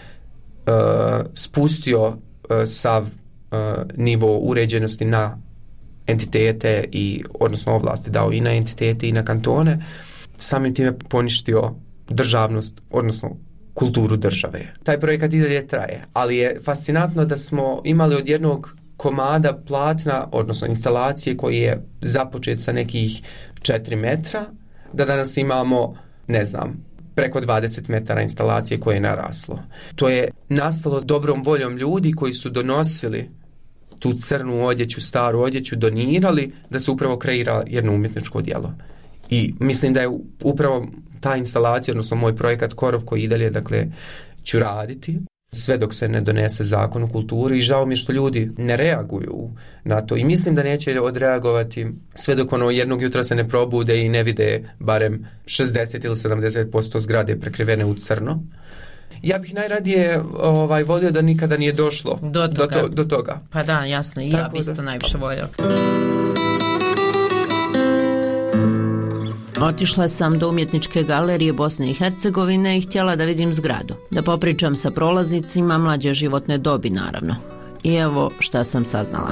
spustio sav nivo uređenosti na entitete i odnosno ovlasti dao i na entitete i na kantone, samim time poništio državnost, odnosno kulturu države. Taj projekat i dalje traje, ali je fascinantno da smo imali od jednog komada platna, odnosno instalacije koji je započet sa nekih 4 metra, da danas imamo, ne znam, preko 20 metara instalacije koje je naraslo. To je nastalo dobrom voljom ljudi koji su donosili tu crnu odjeću, staru odjeću, donirali da se upravo kreira jedno umjetničko djelo. I mislim da je upravo ta instalacija, odnosno moj projekat Korov koji i dalje, dakle, ću raditi sve dok se ne donese zakon o kulturi i žao mi je što ljudi ne reaguju na to i mislim da neće odreagovati sve dok jednog jutra se ne probude i ne vide barem 60 ili 70% zgrade prekrivene u crno. Ja bih najradije volio da nikada nije došlo do toga. Pa da, jasno, i ja bih isto najviše volio. Otišla sam do Umjetničke galerije Bosne i Hercegovine i htjela da vidim zgradu. Da popričam sa prolaznicima mlađe životne dobi, naravno. I evo šta sam saznala.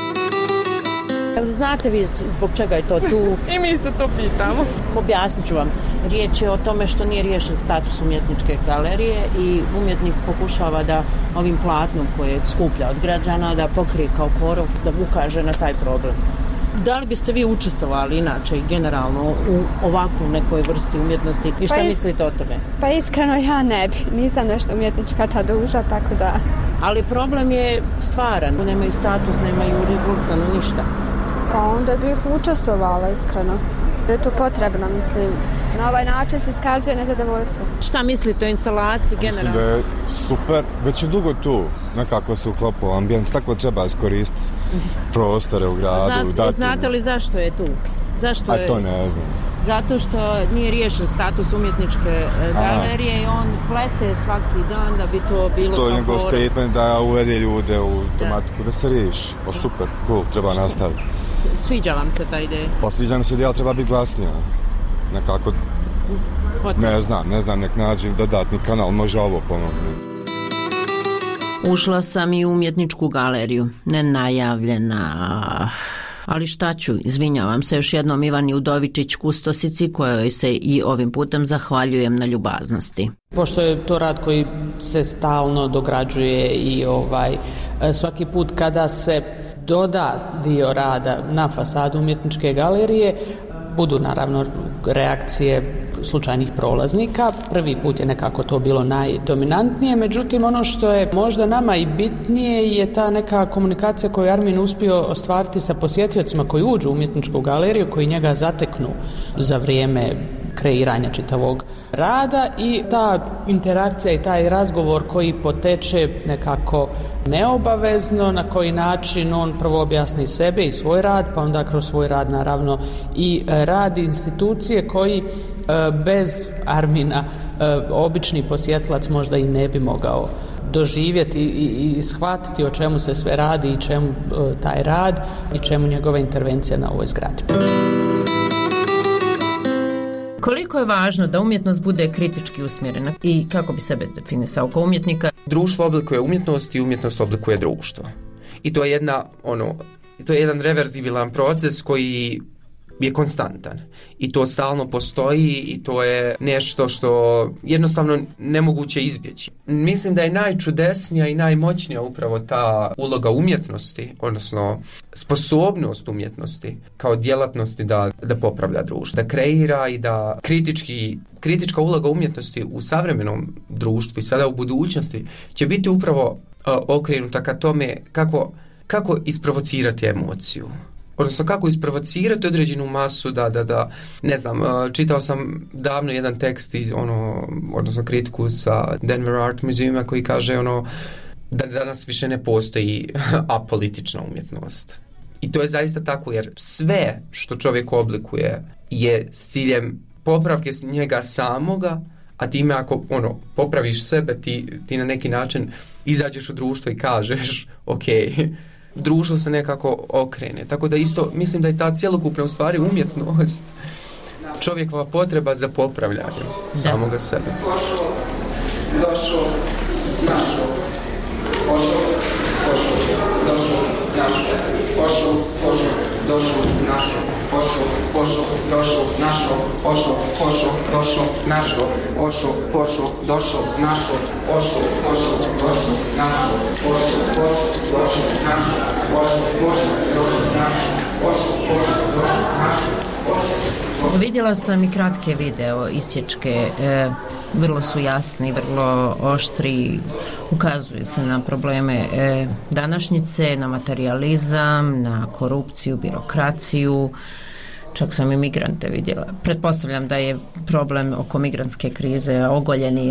Znate vi zbog čega je to tu? I mi se to pitamo. Objasnit ću vam. Riječ je o tome što nije riješen status Umjetničke galerije i umjetnik pokušava da ovim platnom koje skuplja od građana da pokrije kao korov, da ukaže na taj problem. Da li biste vi učestvovali inače generalno u ovakvu nekoj vrsti umjetnosti i šta mislite o tome? Pa iskreno ja ne bi, nisam nešto umjetnička ta duža, tako da... Ali problem je stvaran, nemaju status, nemaju regulsano ništa. Pa onda bih učestvovala iskreno, jer je to potrebno, mislim. Na ovaj način se iskazuje nezadovoljstvo. Šta mislite o instalaciji generalno? Mislim da je super, već je dugo tu, nekako se uklopao ambijent, tako treba iskoristiti prostore u gradu. Znate li zašto je tu? To ne znam. Zato što nije riješen status Umjetničke galerije i on plete svaki dan da bi to bilo... To je njegov statement da uvede ljude u tematiku da se riješi. Super, cool, treba nastaviti. Sviđa vam se ta ideja? Pa sviđa mi se ideja, treba biti glasnija. Nekako, ne znam, nek nađem dodatni kanal, može ovo pomoći. Ušla sam i u Umjetničku galeriju, nenajavljena... Ali šta ću, izvinjavam se još jednom Ivani Udovičić kustosici kojoj se i ovim putem zahvaljujem na ljubaznosti. Pošto je to rad koji se stalno dograđuje i svaki put kada se doda dio rada na fasadu Umjetničke galerije, budu naravno reakcije slučajnih prolaznika. Prvi put je nekako to bilo najdominantnije, međutim ono što je možda nama i bitnije je ta neka komunikacija koju je Armin uspio ostvariti sa posjetiocima koji uđu u Umjetničku galeriju, koji njega zateknu za vrijeme kreiranja čitavog rada i ta interakcija i taj razgovor koji poteče nekako neobavezno, na koji način on prvo objasni sebe i svoj rad, pa onda kroz svoj rad naravno i rad institucije koji bez Armina obični posjetilac možda i ne bi mogao doživjeti i shvatiti o čemu se sve radi i čemu taj rad i čemu njegova intervencija na ovoj zgradi. Koliko je važno da umjetnost bude kritički usmjerena i kako bi sebe definisao kao umjetnika? Društvo oblikuje umjetnost i umjetnost oblikuje društvo. I to je jedan reverzibilan proces koji je konstantan. I to stalno postoji i to je nešto što jednostavno nemoguće izbjeći. Mislim da je najčudesnija i najmoćnija upravo ta uloga umjetnosti, odnosno sposobnost umjetnosti kao djelatnosti da popravlja društvo, da kreira i da kritička uloga umjetnosti u savremenom društvu i sada u budućnosti će biti upravo okrenuta ka tome kako isprovocirati emociju. Odnosno kako isprovocirati određenu masu da ne znam, čitao sam davno jedan tekst odnosno kritiku sa Denver Art Museuma koji kaže da danas više ne postoji apolitična umjetnost. I to je zaista tako, jer sve što čovjek oblikuje je s ciljem popravke njega samoga, a time ako popraviš sebe, ti na neki način izađeš u društvo i kažeš ok, društvo se nekako okrene. Tako da isto mislim da je ta cjelokupna u stvari umjetnost čovjekova potreba za popravljanjem samoga sebe. Došao, našao, pošao, došao, našao, pošao, došao, našao, pošao, došao, našao, pošao, došao, našao, pošao, došao, našao, pošao, došao, našao, pošao, došao, našao, pošao, došao, našao. Vidjela sam i kratke video isječke, vrlo su jasni, vrlo oštri, ukazuju se na probleme današnjice, na materijalizam, na korupciju, birokraciju, čak sam i migrante vidjela. Pretpostavljam da je problem oko migrantske krize ogoljeni,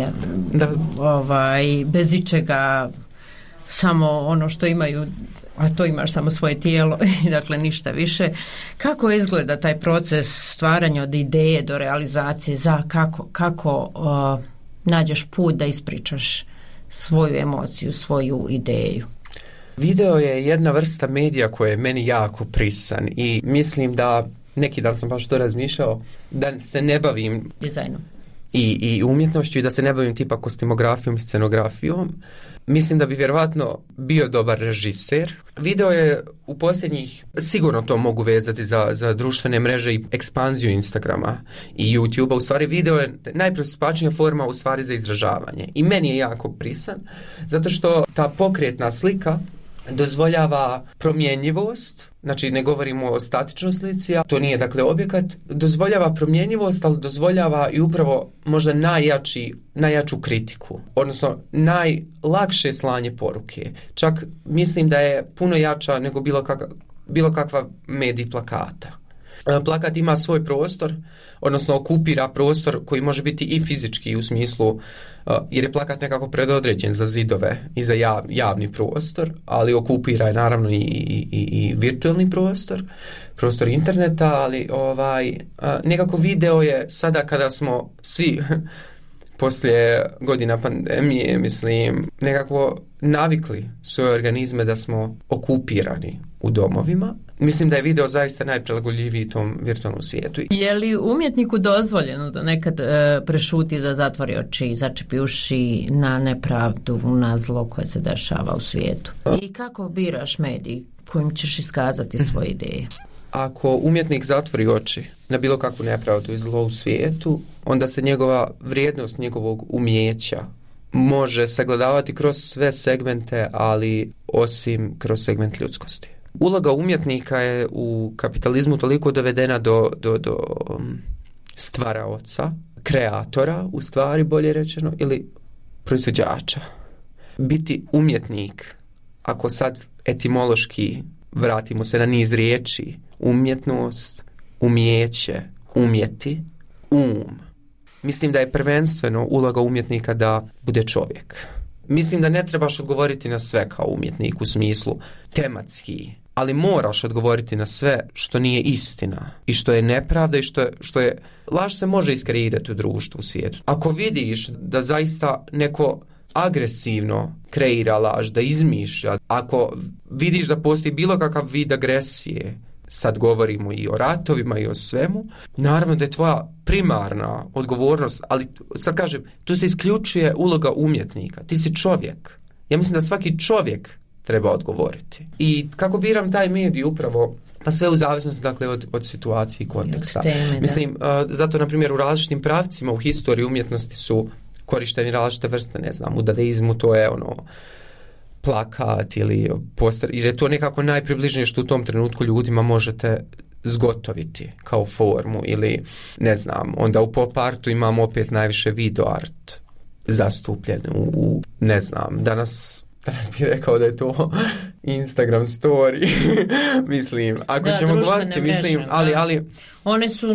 bez ičega, samo ono što imaju, a to imaš samo svoje tijelo i dakle ništa više. Kako izgleda taj proces stvaranja od ideje do realizacije, kako nađeš put da ispričaš svoju emociju, svoju ideju? Video je jedna vrsta medija koja je meni jako prisan i mislim da neki dan sam baš to razmišljao, da se ne bavim dizajnom i umjetnošću i da se ne bavim tipa kostimografijom i scenografijom. Mislim da bi vjerovatno bio dobar režiser. Video je u posljednjih, sigurno to mogu vezati za društvene mreže i ekspanziju Instagrama i YouTubea. U stvari video je najpristupačnija forma u stvari za izražavanje. I meni je jako prisan, zato što ta pokretna slika dozvoljava promjenjivost, znači ne govorimo o statičnoj slici, to nije dakle objekat, dozvoljava promjenjivost, ali dozvoljava i upravo možda najjaču kritiku, odnosno najlakše slanje poruke. Čak mislim da je puno jača nego bilo kakva medij plakata. Plakat ima svoj prostor, odnosno okupira prostor koji može biti i fizički u smislu, jer je plakat nekako predodređen za zidove i za javni prostor, ali okupira je naravno i virtualni prostor interneta, ali nekako video je sada kada smo svi poslije godina pandemije, mislim, nekako navikli svoje organizme da smo okupirani u domovima. Mislim da je video zaista najprilagodljiviji tom virtualnom svijetu. Je li umjetniku dozvoljeno da nekad prešuti, da zatvori oči, začepi uši na nepravdu, na zlo koje se dešava u svijetu? I kako biraš medij kojim ćeš iskazati svoje ideje? Ako umjetnik zatvori oči na bilo kakvu nepravdu i zlo u svijetu, onda se njegova vrijednost njegovog umijeća može sagledavati kroz sve segmente, ali osim kroz segment ljudskosti. Uloga umjetnika je u kapitalizmu toliko dovedena do stvaraoca, kreatora, u stvari bolje rečeno, ili proizvođača. Biti umjetnik, ako sad etimološki vratimo se na niz riječi, umjetnost, umijeće, umjeti, mislim da je prvenstveno uloga umjetnika da bude čovjek. Mislim da ne trebaš odgovoriti na sve kao umjetnik u smislu tematski, ali moraš odgovoriti na sve što nije istina i što je nepravda i što je laž se može iskreirati u društvu, u svijetu. Ako vidiš da zaista neko agresivno kreira laž, da izmišlja, ako vidiš da postoji bilo kakav vid agresije, sad govorimo i o ratovima i o svemu, naravno da je tvoja primarna odgovornost, ali sad kažem, tu se isključuje uloga umjetnika. Ti si čovjek. Ja mislim da svaki čovjek treba odgovoriti. I kako biram taj medij upravo, pa sve u zavisnosti dakle od situacije i konteksta. Mislim, zato na primjer u različitim pravcima u historiji umjetnosti su korišteni različite vrste, ne znam, u dadaizmu to je plakat ili poster, jer je to nekako najpribližnije što u tom trenutku ljudima možete zgotoviti kao formu, ili ne znam, onda u pop artu imamo opet najviše video art zastupljen u ne znam, danas bih rekao da je to Instagram story. Mislim, ako ćemo govoriti, mislim, ali one su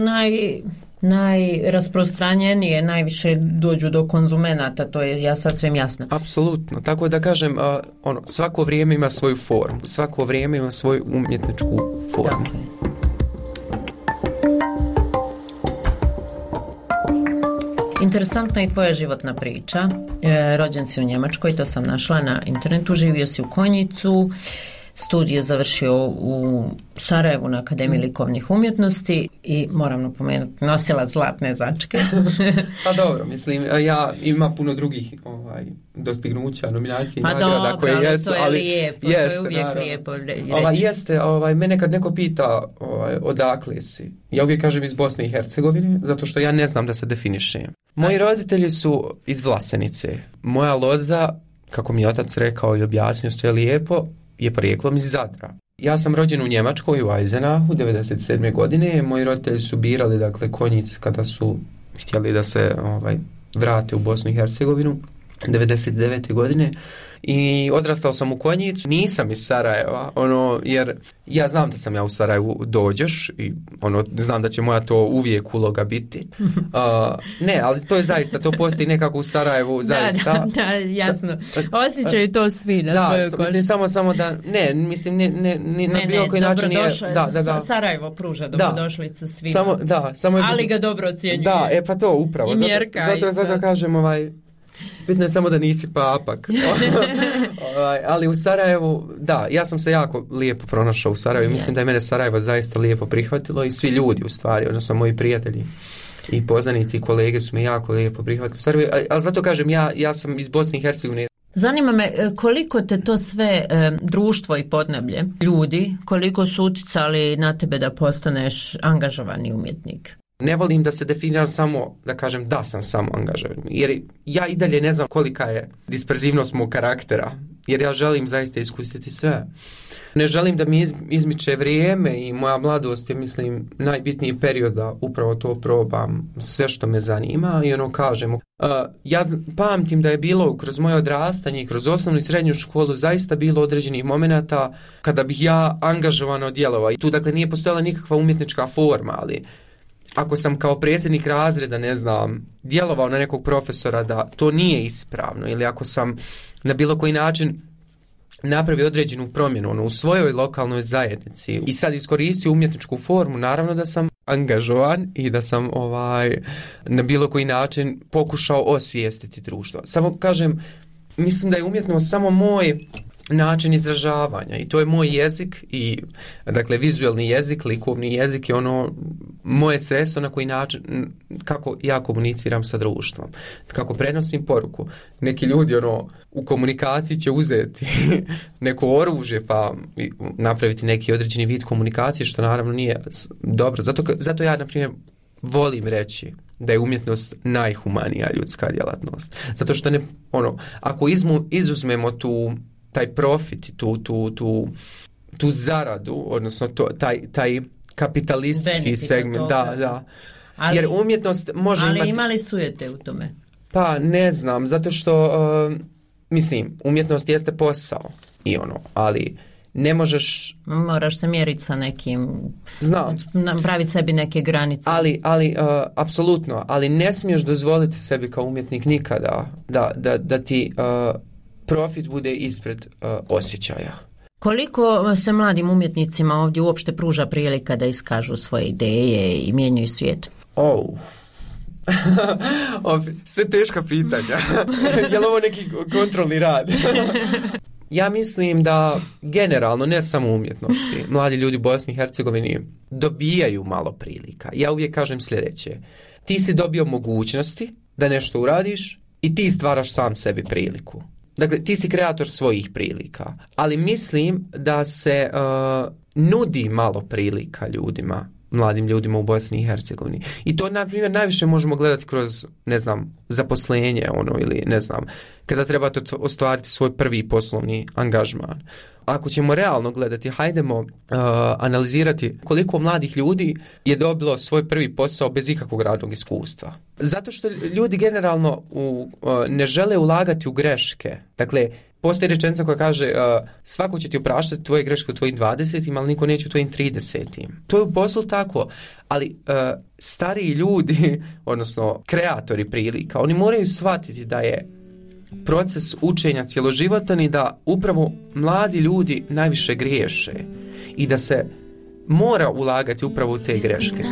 najrasprostranjenije, najviše dođu do konzumenata, to je ja sasvim jasno. Apsolutno, tako da kažem, svako vrijeme ima svoju formu, svako vrijeme ima svoju umjetničku formu. Interesantna je tvoja životna priča. Rođen si u Njemačkoj, to sam našla na internetu, živio si u Konjicu, studiju završio u Sarajevu na Akademiji likovnih umjetnosti i moram napomenuti, nosila zlatne začke. Pa dobro, mislim, ja ima puno drugih dostignuća, nominacija i nagrada koje jesu, to je ali lijepo, jeste, to je uvijek naravno. lijepo reći. Jeste, mene kad neko pita odakle si, ja uvijek kažem iz Bosne i Hercegovine, zato što ja ne znam da se definišem. Moji roditelji su iz Vlasenice. Moja loza, kako mi je otac rekao i objasnio sve lijepo, je porijeklom iz Zadra. Ja sam rođen u Njemačkoj, u Eisenachu, 1997. godine. Moji roditelji su birali, dakle, konjic kada su htjeli da se vrate u Bosnu i Hercegovinu, 1999. godine. I odrastao sam u Konjicu, nisam iz Sarajeva, jer ja znam da sam ja u Sarajevu dođeš i znam da će moja to uvijek uloga biti. Ne, ali to je zaista, to postoji nekako u Sarajevu zaista. Da, jasno. Osjećaju to svi na svojoj koži. Mislim samo da, na bilo koji način je... Sarajevo pruža dobrodošlicu svima. Samo ali ga dobro ocjenjuje. Da, pa to upravo. Zato kažem, bitno je samo da nisi papak. Ali u Sarajevu, da, ja sam se jako lijepo pronašao u Sarajevu. Mislim da je mene Sarajevo zaista lijepo prihvatilo i svi ljudi u stvari, odnosno moji prijatelji i poznanici i kolege su me jako lijepo prihvatili u Sarajevu. Ali zato kažem, ja sam iz Bosne i Hercegovine. Zanima me koliko te to sve društvo i podneblje ljudi, koliko su uticali na tebe da postaneš angažovani umjetnik? Ne volim da se definiram samo, da kažem da sam samo angažovan, jer ja i dalje ne znam kolika je disperzivnost mog karaktera, jer ja želim zaista iskusiti sve. Ne želim da mi izmiče vrijeme i moja mladost je, mislim, najbitniji period da upravo to probam, sve što me zanima i kažem. Ja pamtim da je bilo kroz moje odrastanje i kroz osnovnu i srednju školu zaista bilo određenih momenata kada bih ja angažovano djelovao i tu dakle nije postojala nikakva umjetnička forma, ali ako sam kao predsjednik razreda, ne znam, djelovao na nekog profesora da to nije ispravno ili ako sam na bilo koji način napravio određenu promjenu u svojoj lokalnoj zajednici i sad iskoristio umjetničku formu, naravno da sam angažovan i da sam na bilo koji način pokušao osvijestiti društvo. Samo kažem, mislim da je umjetnost samo moj način izražavanja i to je moj jezik i dakle vizualni jezik, likovni jezik je moje sredstvo na koji način kako ja komuniciram sa društvom, kako prenosim poruku. Neki ljudi u komunikaciji će uzeti neko oružje pa napraviti neki određeni vid komunikacije što naravno nije dobro. Zato ja na primjer volim reći da je umjetnost najhumanija ljudska djelatnost. Zato što ako izuzmemo taj profit, tu zaradu, odnosno taj kapitalistički benefit segment, da. Jer umjetnost može imati... Ali ima li sujete u tome? Pa ne znam, zato što mislim, umjetnost jeste posao i ali ne možeš... Moraš se mjeriti sa nekim... Znam. Praviti sebi neke granice. Ali apsolutno, ali ne smiješ dozvoliti sebi kao umjetnik nikada da ti profit bude ispred osjećaja. Koliko se mladim umjetnicima ovdje uopšte pruža prilika da iskažu svoje ideje i mijenjaju svijet? Sve teška pitanja. Je li ovo neki kontrolni rad? Ja mislim da generalno, ne samo umjetnosti, mladi ljudi u Bosni i Hercegovini dobijaju malo prilika. Ja uvijek kažem sljedeće. Ti si dobio mogućnosti da nešto uradiš i ti stvaraš sam sebi priliku. Dakle, ti si kreator svojih prilika, ali mislim da se nudi malo prilika ljudima, mladim ljudima u Bosni i Hercegovini. I to, na primjer, najviše možemo gledati kroz, ne znam, zaposlenje, ili ne znam, kada trebate ostvariti svoj prvi poslovni angažman. Ako ćemo realno gledati, hajdemo analizirati koliko mladih ljudi je dobilo svoj prvi posao bez ikakvog radnog iskustva. Zato što ljudi generalno ne žele ulagati u greške. Dakle, postoji rečenica koja kaže svako će ti opraštati tvoje greške u tvojim 20, ali niko neće u tvojim 30. To je u poslu tako, ali stariji ljudi, odnosno kreatori prilika, oni moraju shvatiti da je proces učenja cjeloživotan i da upravo mladi ljudi najviše griješe i da se mora ulagati upravo u te greške.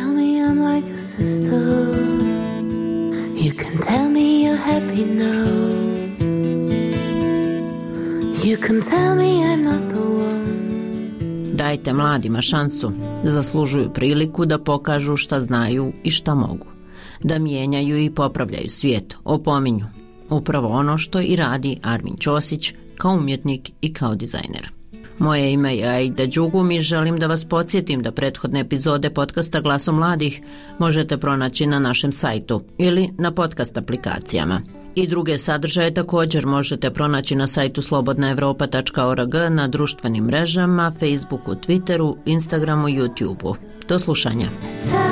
Dajte mladima šansu, zaslužuju priliku da pokažu šta znaju i šta mogu, da mijenjaju i popravljaju svijet, opominju. Upravo ono što i radi Armin Ćosić kao umjetnik i kao dizajner. Moje ime je Aida Đugum i želim da vas podsjetim da prethodne epizode podcasta Glasom mladih možete pronaći na našem sajtu ili na podcast aplikacijama. I druge sadržaje također možete pronaći na sajtu slobodnaevropa.org, na društvenim mrežama, Facebooku, Twitteru, Instagramu i YouTubeu. Do slušanja.